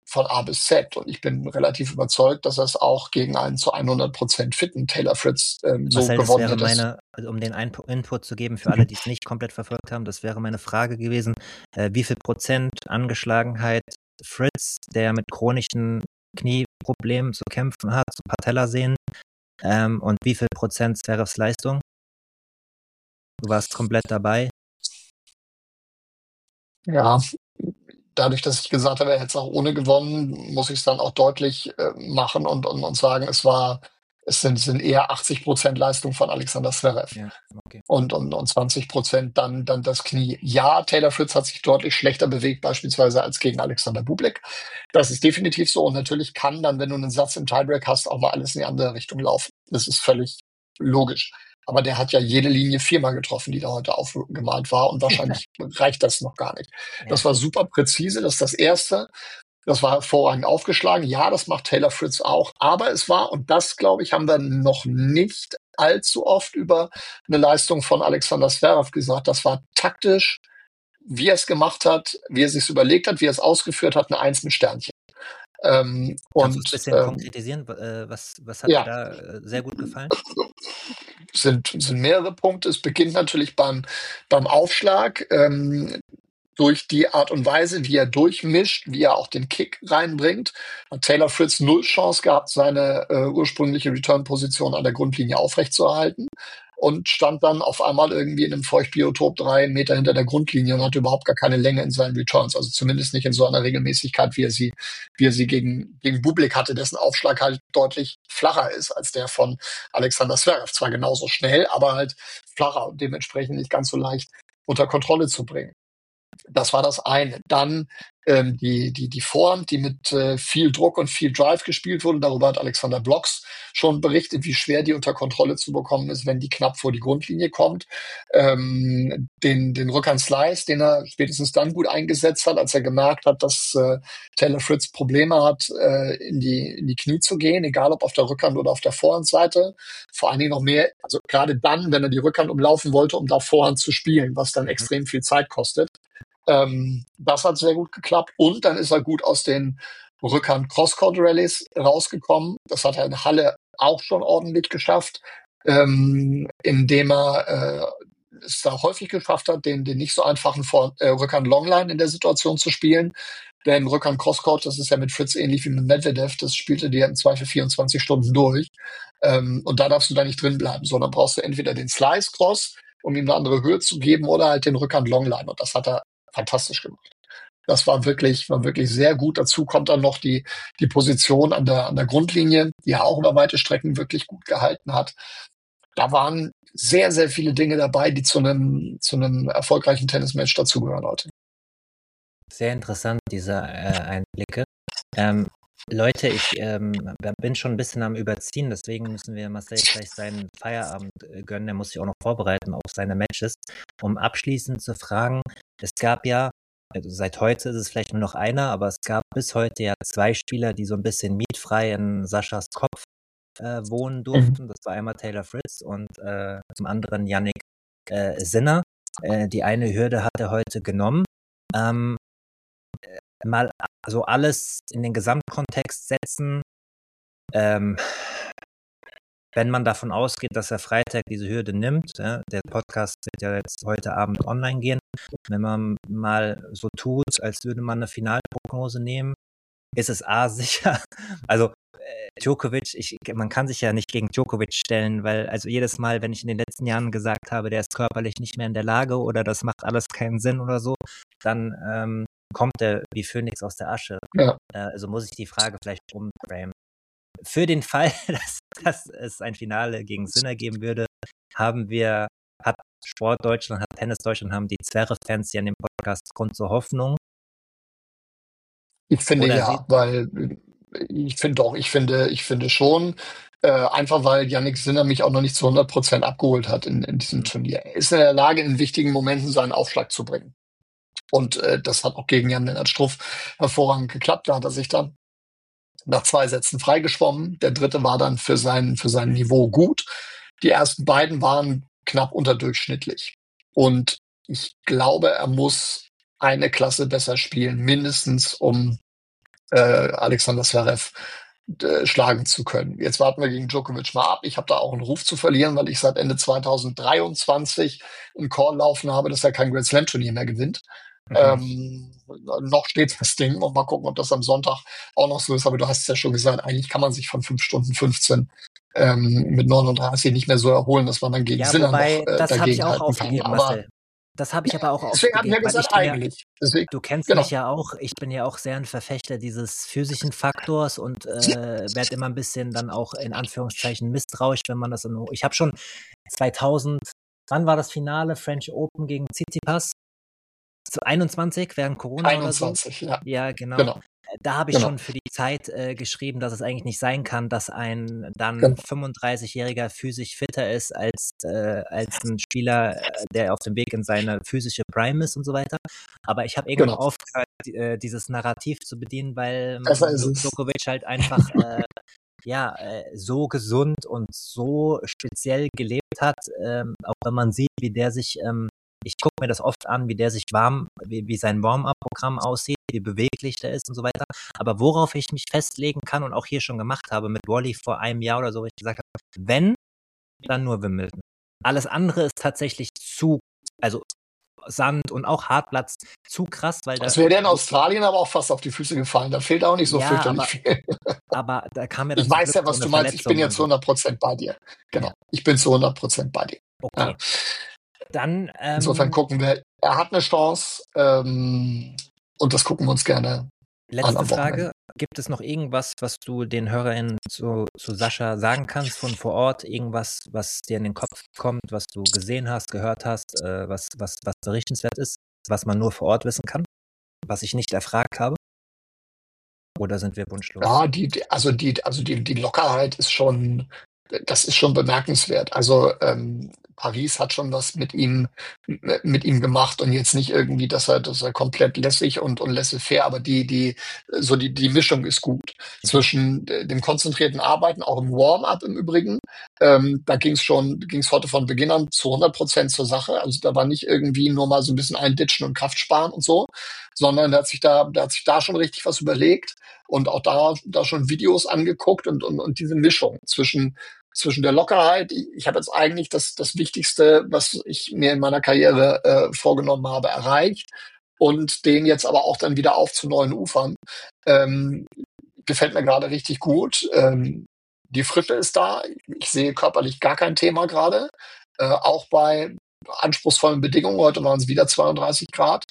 von A bis Z. Und ich bin relativ überzeugt, dass er es auch gegen einen zu hundert Prozent fitten Taylor Fritz ähm, so Marcel, das gewonnen wäre hätte. meine, also um den Input, Input zu geben für alle, die es nicht komplett verfolgt haben, das wäre meine Frage gewesen, äh, wie viel Prozent Angeschlagenheit Fritz, der mit chronischen Knieproblemen zu kämpfen hat, zu Patellasehnen, ähm, und wie viel Prozent Zverevs Leistung? Du warst komplett dabei. Ja, dadurch, dass ich gesagt habe, er hätte es auch ohne gewonnen, muss ich es dann auch deutlich äh, machen und, und, und sagen, es war, es sind, sind eher achtzig Prozent Leistung von Alexander Zverev. Ja, okay. Und, und, und zwanzig Prozent dann, dann das Knie. Ja, Taylor Fritz hat sich deutlich schlechter bewegt, beispielsweise als gegen Alexander Bublik. Das ist definitiv so. Und natürlich kann dann, wenn du einen Satz im Tiebreak hast, auch mal alles in die andere Richtung laufen. Das ist völlig logisch. Aber der hat ja jede Linie viermal getroffen, die da heute aufgemalt war. Und wahrscheinlich reicht das noch gar nicht. Ja. Das war super präzise. Das ist das Erste. Das war hervorragend aufgeschlagen. Ja, das macht Taylor Fritz auch. Aber es war, und das, glaube ich, haben wir noch nicht allzu oft über eine Leistung von Alexander Zverev gesagt. Das war taktisch, wie er es gemacht hat, wie er es sich überlegt hat, wie er es ausgeführt hat, eine Eins mit Sternchen. Ähm, Kannst du und es ein bisschen ähm, konkretisieren? Äh, Was, was hat ja, dir da äh, sehr gut gefallen? sind, sind mehrere Punkte. Es beginnt natürlich beim, beim Aufschlag. Ähm, durch die Art und Weise, wie er durchmischt, wie er auch den Kick reinbringt, hat Taylor Fritz null Chance gehabt, seine äh, ursprüngliche Return-Position an der Grundlinie aufrechtzuerhalten und stand dann auf einmal irgendwie in einem Feuchtbiotop drei Meter hinter der Grundlinie und hatte überhaupt gar keine Länge in seinen Returns, also zumindest nicht in so einer Regelmäßigkeit, wie er sie, wie er sie gegen, gegen Bublik hatte, dessen Aufschlag halt deutlich flacher ist als der von Alexander Zverev. Zwar genauso schnell, aber halt flacher und dementsprechend nicht ganz so leicht unter Kontrolle zu bringen. Das war das eine. Dann ähm, die, die, die Vorhand, die mit äh, viel Druck und viel Drive gespielt wurde. Darüber hat Alexander Blocks schon berichtet, wie schwer die unter Kontrolle zu bekommen ist, wenn die knapp vor die Grundlinie kommt. Ähm, den, den Rückhand-Slice, den er spätestens dann gut eingesetzt hat, als er gemerkt hat, dass äh, Taylor Fritz Probleme hat, äh, in, die, in die Knie zu gehen, egal ob auf der Rückhand oder auf der Vorhandseite. Vor allen Dingen noch mehr, also gerade dann, wenn er die Rückhand umlaufen wollte, um da Vorhand zu spielen, was dann Mhm. extrem viel Zeit kostet. Ähm, das hat sehr gut geklappt. Und dann ist er gut aus den Rückhand-Crosscourt-Rallies rausgekommen. Das hat er in Halle auch schon ordentlich geschafft, ähm, indem er äh, es da häufig geschafft hat, den, den nicht so einfachen Vor äh, Rückhand-Longline in der Situation zu spielen. Denn Rückhand-Crosscourt, das ist ja mit Fritz ähnlich wie mit Medvedev, das spielte dir im Zweifel vierundzwanzig Stunden durch. Ähm, und da darfst du da nicht drin bleiben, sondern brauchst du entweder den Slice-Cross, um ihm eine andere Höhe zu geben, oder halt den Rückhand-Longline. Und das hat er fantastisch gemacht. Das war wirklich, war wirklich sehr gut. Dazu kommt dann noch die, die Position an der, an der Grundlinie, die er auch über weite Strecken wirklich gut gehalten hat. Da waren sehr, sehr viele Dinge dabei, die zu einem, zu einem erfolgreichen Tennismatch dazugehören heute. Sehr interessant, diese äh, Einblicke. Ähm, Leute, ich ähm, bin schon ein bisschen am Überziehen, deswegen müssen wir Marcel gleich seinen Feierabend äh, gönnen. Er muss sich auch noch vorbereiten auf seine Matches. Um abschließend zu fragen, es gab ja, also seit heute ist es vielleicht nur noch einer, aber es gab bis heute ja zwei Spieler, die so ein bisschen mietfrei in Saschas Kopf äh, wohnen durften. Das war einmal Taylor Fritz und äh, zum anderen Yannick äh, Sinner. Äh, die eine Hürde hat er heute genommen. Ähm, mal also alles in den Gesamtkontext setzen. Ähm, wenn man davon ausgeht, dass er Freitag diese Hürde nimmt, ja, der Podcast wird ja jetzt heute Abend online gehen, wenn man mal so tut, als würde man eine Finalprognose nehmen, ist es A sicher, also äh, Djokovic, ich, man kann sich ja nicht gegen Djokovic stellen, weil also jedes Mal, wenn ich in den letzten Jahren gesagt habe, der ist körperlich nicht mehr in der Lage oder das macht alles keinen Sinn oder so, dann ähm, kommt er wie Phönix aus der Asche. Ja. Äh, also muss ich die Frage vielleicht umframen. Für den Fall, dass, dass es ein Finale gegen Sinner geben würde, haben wir, hat Sport Deutschland, hat Tennis Deutschland, haben die Zverev-Fans ja in dem Podcast Grund zur Hoffnung. Ich finde Oder ja, sie, weil ich finde doch, ich finde, ich finde schon, äh, einfach weil Yannick Sinner mich auch noch nicht zu hundert Prozent abgeholt hat in, in diesem Mhm. Turnier. Er ist in der Lage, in wichtigen Momenten seinen Aufschlag zu bringen. Und äh, das hat auch gegen Jan-Lennart Struff hervorragend geklappt. Da hat er sich dann nach zwei Sätzen freigeschwommen. Der dritte war dann für sein, für sein Niveau gut. Die ersten beiden waren knapp unterdurchschnittlich. Und ich glaube, er muss eine Klasse besser spielen, mindestens um äh, Alexander Zverev äh, schlagen zu können. Jetzt warten wir gegen Djokovic mal ab. Ich habe da auch einen Ruf zu verlieren, weil ich seit Ende zwanzig dreiundzwanzig einen Call laufen habe, dass er kein Grand Slam Turnier mehr gewinnt. Mhm. Ähm, noch steht das Ding und mal gucken, ob das am Sonntag auch noch so ist. Aber du hast es ja schon gesagt, eigentlich kann man sich von fünf Stunden fünfzehn ähm, mit neununddreißig nicht mehr so erholen, dass man dann gegen Ja, Sinner noch wobei, äh, das habe ich dagegen auch halten kann. aufgegeben, Aber Marcel. Das habe ich aber auch deswegen habe ich aufgegeben, ja weil ich gesagt, bin ja, eigentlich. Deswegen, du kennst mich genau. ja auch, ich bin ja auch sehr ein Verfechter dieses physischen Faktors und äh, werde immer ein bisschen dann auch in Anführungszeichen misstrauisch, wenn man das in, ich habe schon zweitausend, wann war das Finale? French Open gegen Tsitsipas? Zu einundzwanzig, während Corona oder so? einundzwanzig, ja. Ja, genau. Genau, Da habe ich genau, schon für die Zeit äh, geschrieben, dass es eigentlich nicht sein kann, dass ein dann genau, fünfunddreißigjähriger physisch fitter ist als, äh, als ein Spieler, äh, der auf dem Weg in seine physische Prime ist und so weiter. Aber ich habe irgendwann genau. aufgehört, die, äh, dieses Narrativ zu bedienen, weil Besser ähm, ist Djo- es. Djokovic halt einfach äh, ja, äh, so gesund und so speziell gelebt hat, ähm, auch wenn man sieht, wie der sich, ähm, ich gucke mir das oft an, wie der sich warm, wie, wie sein Warm-up-Programm aussieht, wie beweglich der ist und so weiter. Aber worauf ich mich festlegen kann und auch hier schon gemacht habe mit Wally vor einem Jahr oder so, wo ich gesagt habe, wenn, dann nur Wimbledon. Alles andere ist tatsächlich zu, also Sand und auch Hartplatz zu krass, weil da, Das wäre der in Australien aber auch fast auf die Füße gefallen. Da fehlt auch nicht so ja, fürchterlich aber, viel. aber da kam ja dann Ich zum weiß Glück ja, so was eine du meinst. Ich bin Verletzung jetzt und zu so. hundert Prozent bei dir. Ja, Genau. Ich bin zu hundert Prozent bei dir. okay. Ja. Dann, Insofern ähm, gucken wir, er hat eine Chance, ähm, und das gucken wir uns gerne an letzte am Wochenende. Frage. Gibt es noch irgendwas, was du den HörerInnen zu, zu Sascha sagen kannst von vor Ort? Irgendwas, was dir in den Kopf kommt, was du gesehen hast, gehört hast, äh, was, was, was berichtenswert ist, was man nur vor Ort wissen kann, was ich nicht erfragt habe? Oder sind wir wunschlos? Ja, die, die also die, also die, die Lockerheit ist schon, das ist schon bemerkenswert. Also ähm, Paris hat schon was mit ihm, mit ihm gemacht und jetzt nicht irgendwie, dass er, dass er komplett lässig und, und laissez-faire, aber die, die, so die, die Mischung ist gut Mhm. zwischen äh, dem konzentrierten Arbeiten, auch im Warm-up im Übrigen. Ähm, da ging es schon, ging es heute von Beginn an zu hundert Prozent zur Sache. Also da war nicht irgendwie nur mal so ein bisschen einditschen und Kraft sparen und so, sondern der hat sich da, der hat sich da schon richtig was überlegt und auch da, da schon Videos angeguckt und, und, und diese Mischung zwischen, zwischen der Lockerheit. Ich, ich habe jetzt eigentlich das, das Wichtigste, was ich mir in meiner Karriere äh, vorgenommen habe, erreicht und den jetzt aber auch dann wieder auf zu neuen Ufern. Ähm, gefällt mir gerade richtig gut. Ähm, die Frische ist da. Ich sehe körperlich gar kein Thema gerade. Äh, auch bei anspruchsvollen Bedingungen. Heute waren es wieder zweiunddreißig Grad.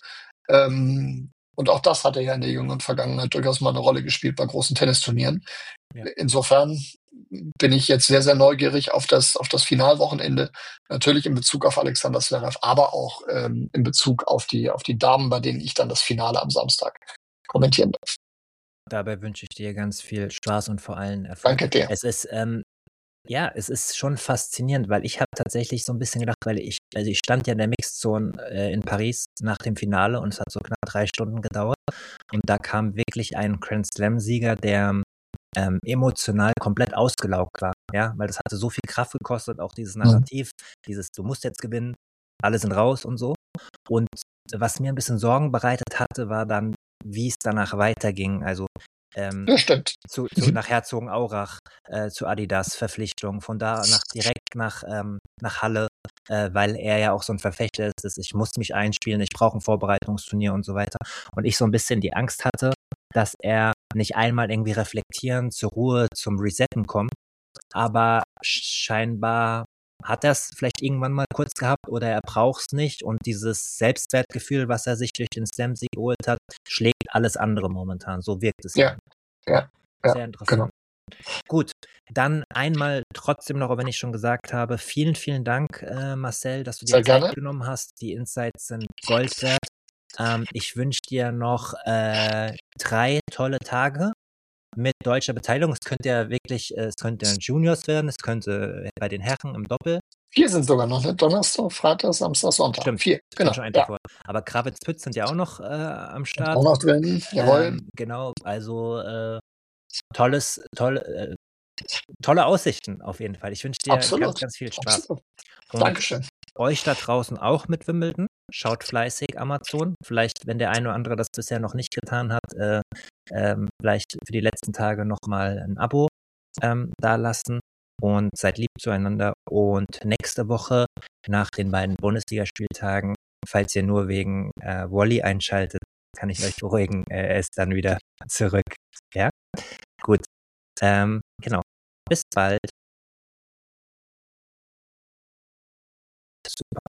Ähm, und auch das hatte ja in der jüngeren Vergangenheit durchaus mal eine Rolle gespielt bei großen Tennisturnieren. Ja. Insofern bin ich jetzt sehr, sehr neugierig auf das, auf das Finalwochenende. Natürlich in Bezug auf Alexander Zverev, aber auch ähm, in Bezug auf die, auf die Damen, bei denen ich dann das Finale am Samstag kommentieren darf. Dabei wünsche ich dir ganz viel Spaß und vor allem Erfolg. Danke dir. Es ist, ähm, ja, es ist schon faszinierend, weil ich habe tatsächlich so ein bisschen gedacht, weil ich, also ich stand ja in der Mixzone äh, in Paris nach dem Finale und es hat so knapp drei Stunden gedauert und da kam wirklich ein Grand Slam-Sieger, der ähm, emotional komplett ausgelaugt war, ja, weil das hatte so viel Kraft gekostet, auch dieses Mhm. Narrativ, dieses du musst jetzt gewinnen, alle sind raus und so. Und was mir ein bisschen Sorgen bereitet hatte, war dann, wie es danach weiterging. Also ähm, Das stimmt. zu, zu, nach Herzogenaurach, äh, zu Adidas Verpflichtung, von da nach direkt nach, ähm, nach Halle, äh, weil er ja auch so ein Verfechter ist, dass ich muss mich einspielen, ich brauche ein Vorbereitungsturnier und so weiter. Und ich so ein bisschen die Angst hatte, dass er nicht einmal irgendwie reflektieren, zur Ruhe, zum Resetten kommt. Aber scheinbar hat er es vielleicht irgendwann mal kurz gehabt oder er braucht es nicht und dieses Selbstwertgefühl, was er sich durch den Slam-Sieg geholt hat, schlägt alles andere momentan. So wirkt es Ja, ja. ja, ja, Sehr genau. interessant. Gut, dann einmal trotzdem noch, wenn ich schon gesagt habe, vielen, vielen Dank, äh, Marcel, dass du dir Sehr Zeit gerne. genommen hast. Die Insights sind Gold wert. Ähm, ich wünsche dir noch äh, drei tolle Tage mit deutscher Beteiligung. Es könnte ja wirklich, äh, es könnte ein Juniors werden, es könnte bei den Herren im Doppel. Vier sind sogar noch, ne? Donnerstag, Freitag, Samstag, Sonntag. Stimmt, Vier, stimmt genau. schon eins Ja. vor. Aber Krawitz-Pütz sind ja auch noch äh, am Und Start. auch noch drin, jawohl. Ähm, genau, also äh, tolles, toll, äh, tolle Aussichten auf jeden Fall. Ich wünsche dir ganz, Absolut. ganz viel Spaß. Absolut. Und Dankeschön. euch da draußen auch mit Wimbledon. Schaut fleißig Amazon. Vielleicht, wenn der eine oder andere das bisher noch nicht getan hat, äh, ähm, vielleicht für die letzten Tage nochmal ein Abo ähm, dalassen und seid lieb zueinander. Und nächste Woche nach den beiden Bundesligaspieltagen, falls ihr nur wegen äh, Wally einschaltet, kann ich euch beruhigen, äh, er ist dann wieder zurück. Ja, gut. Ähm, genau. Bis bald. Super.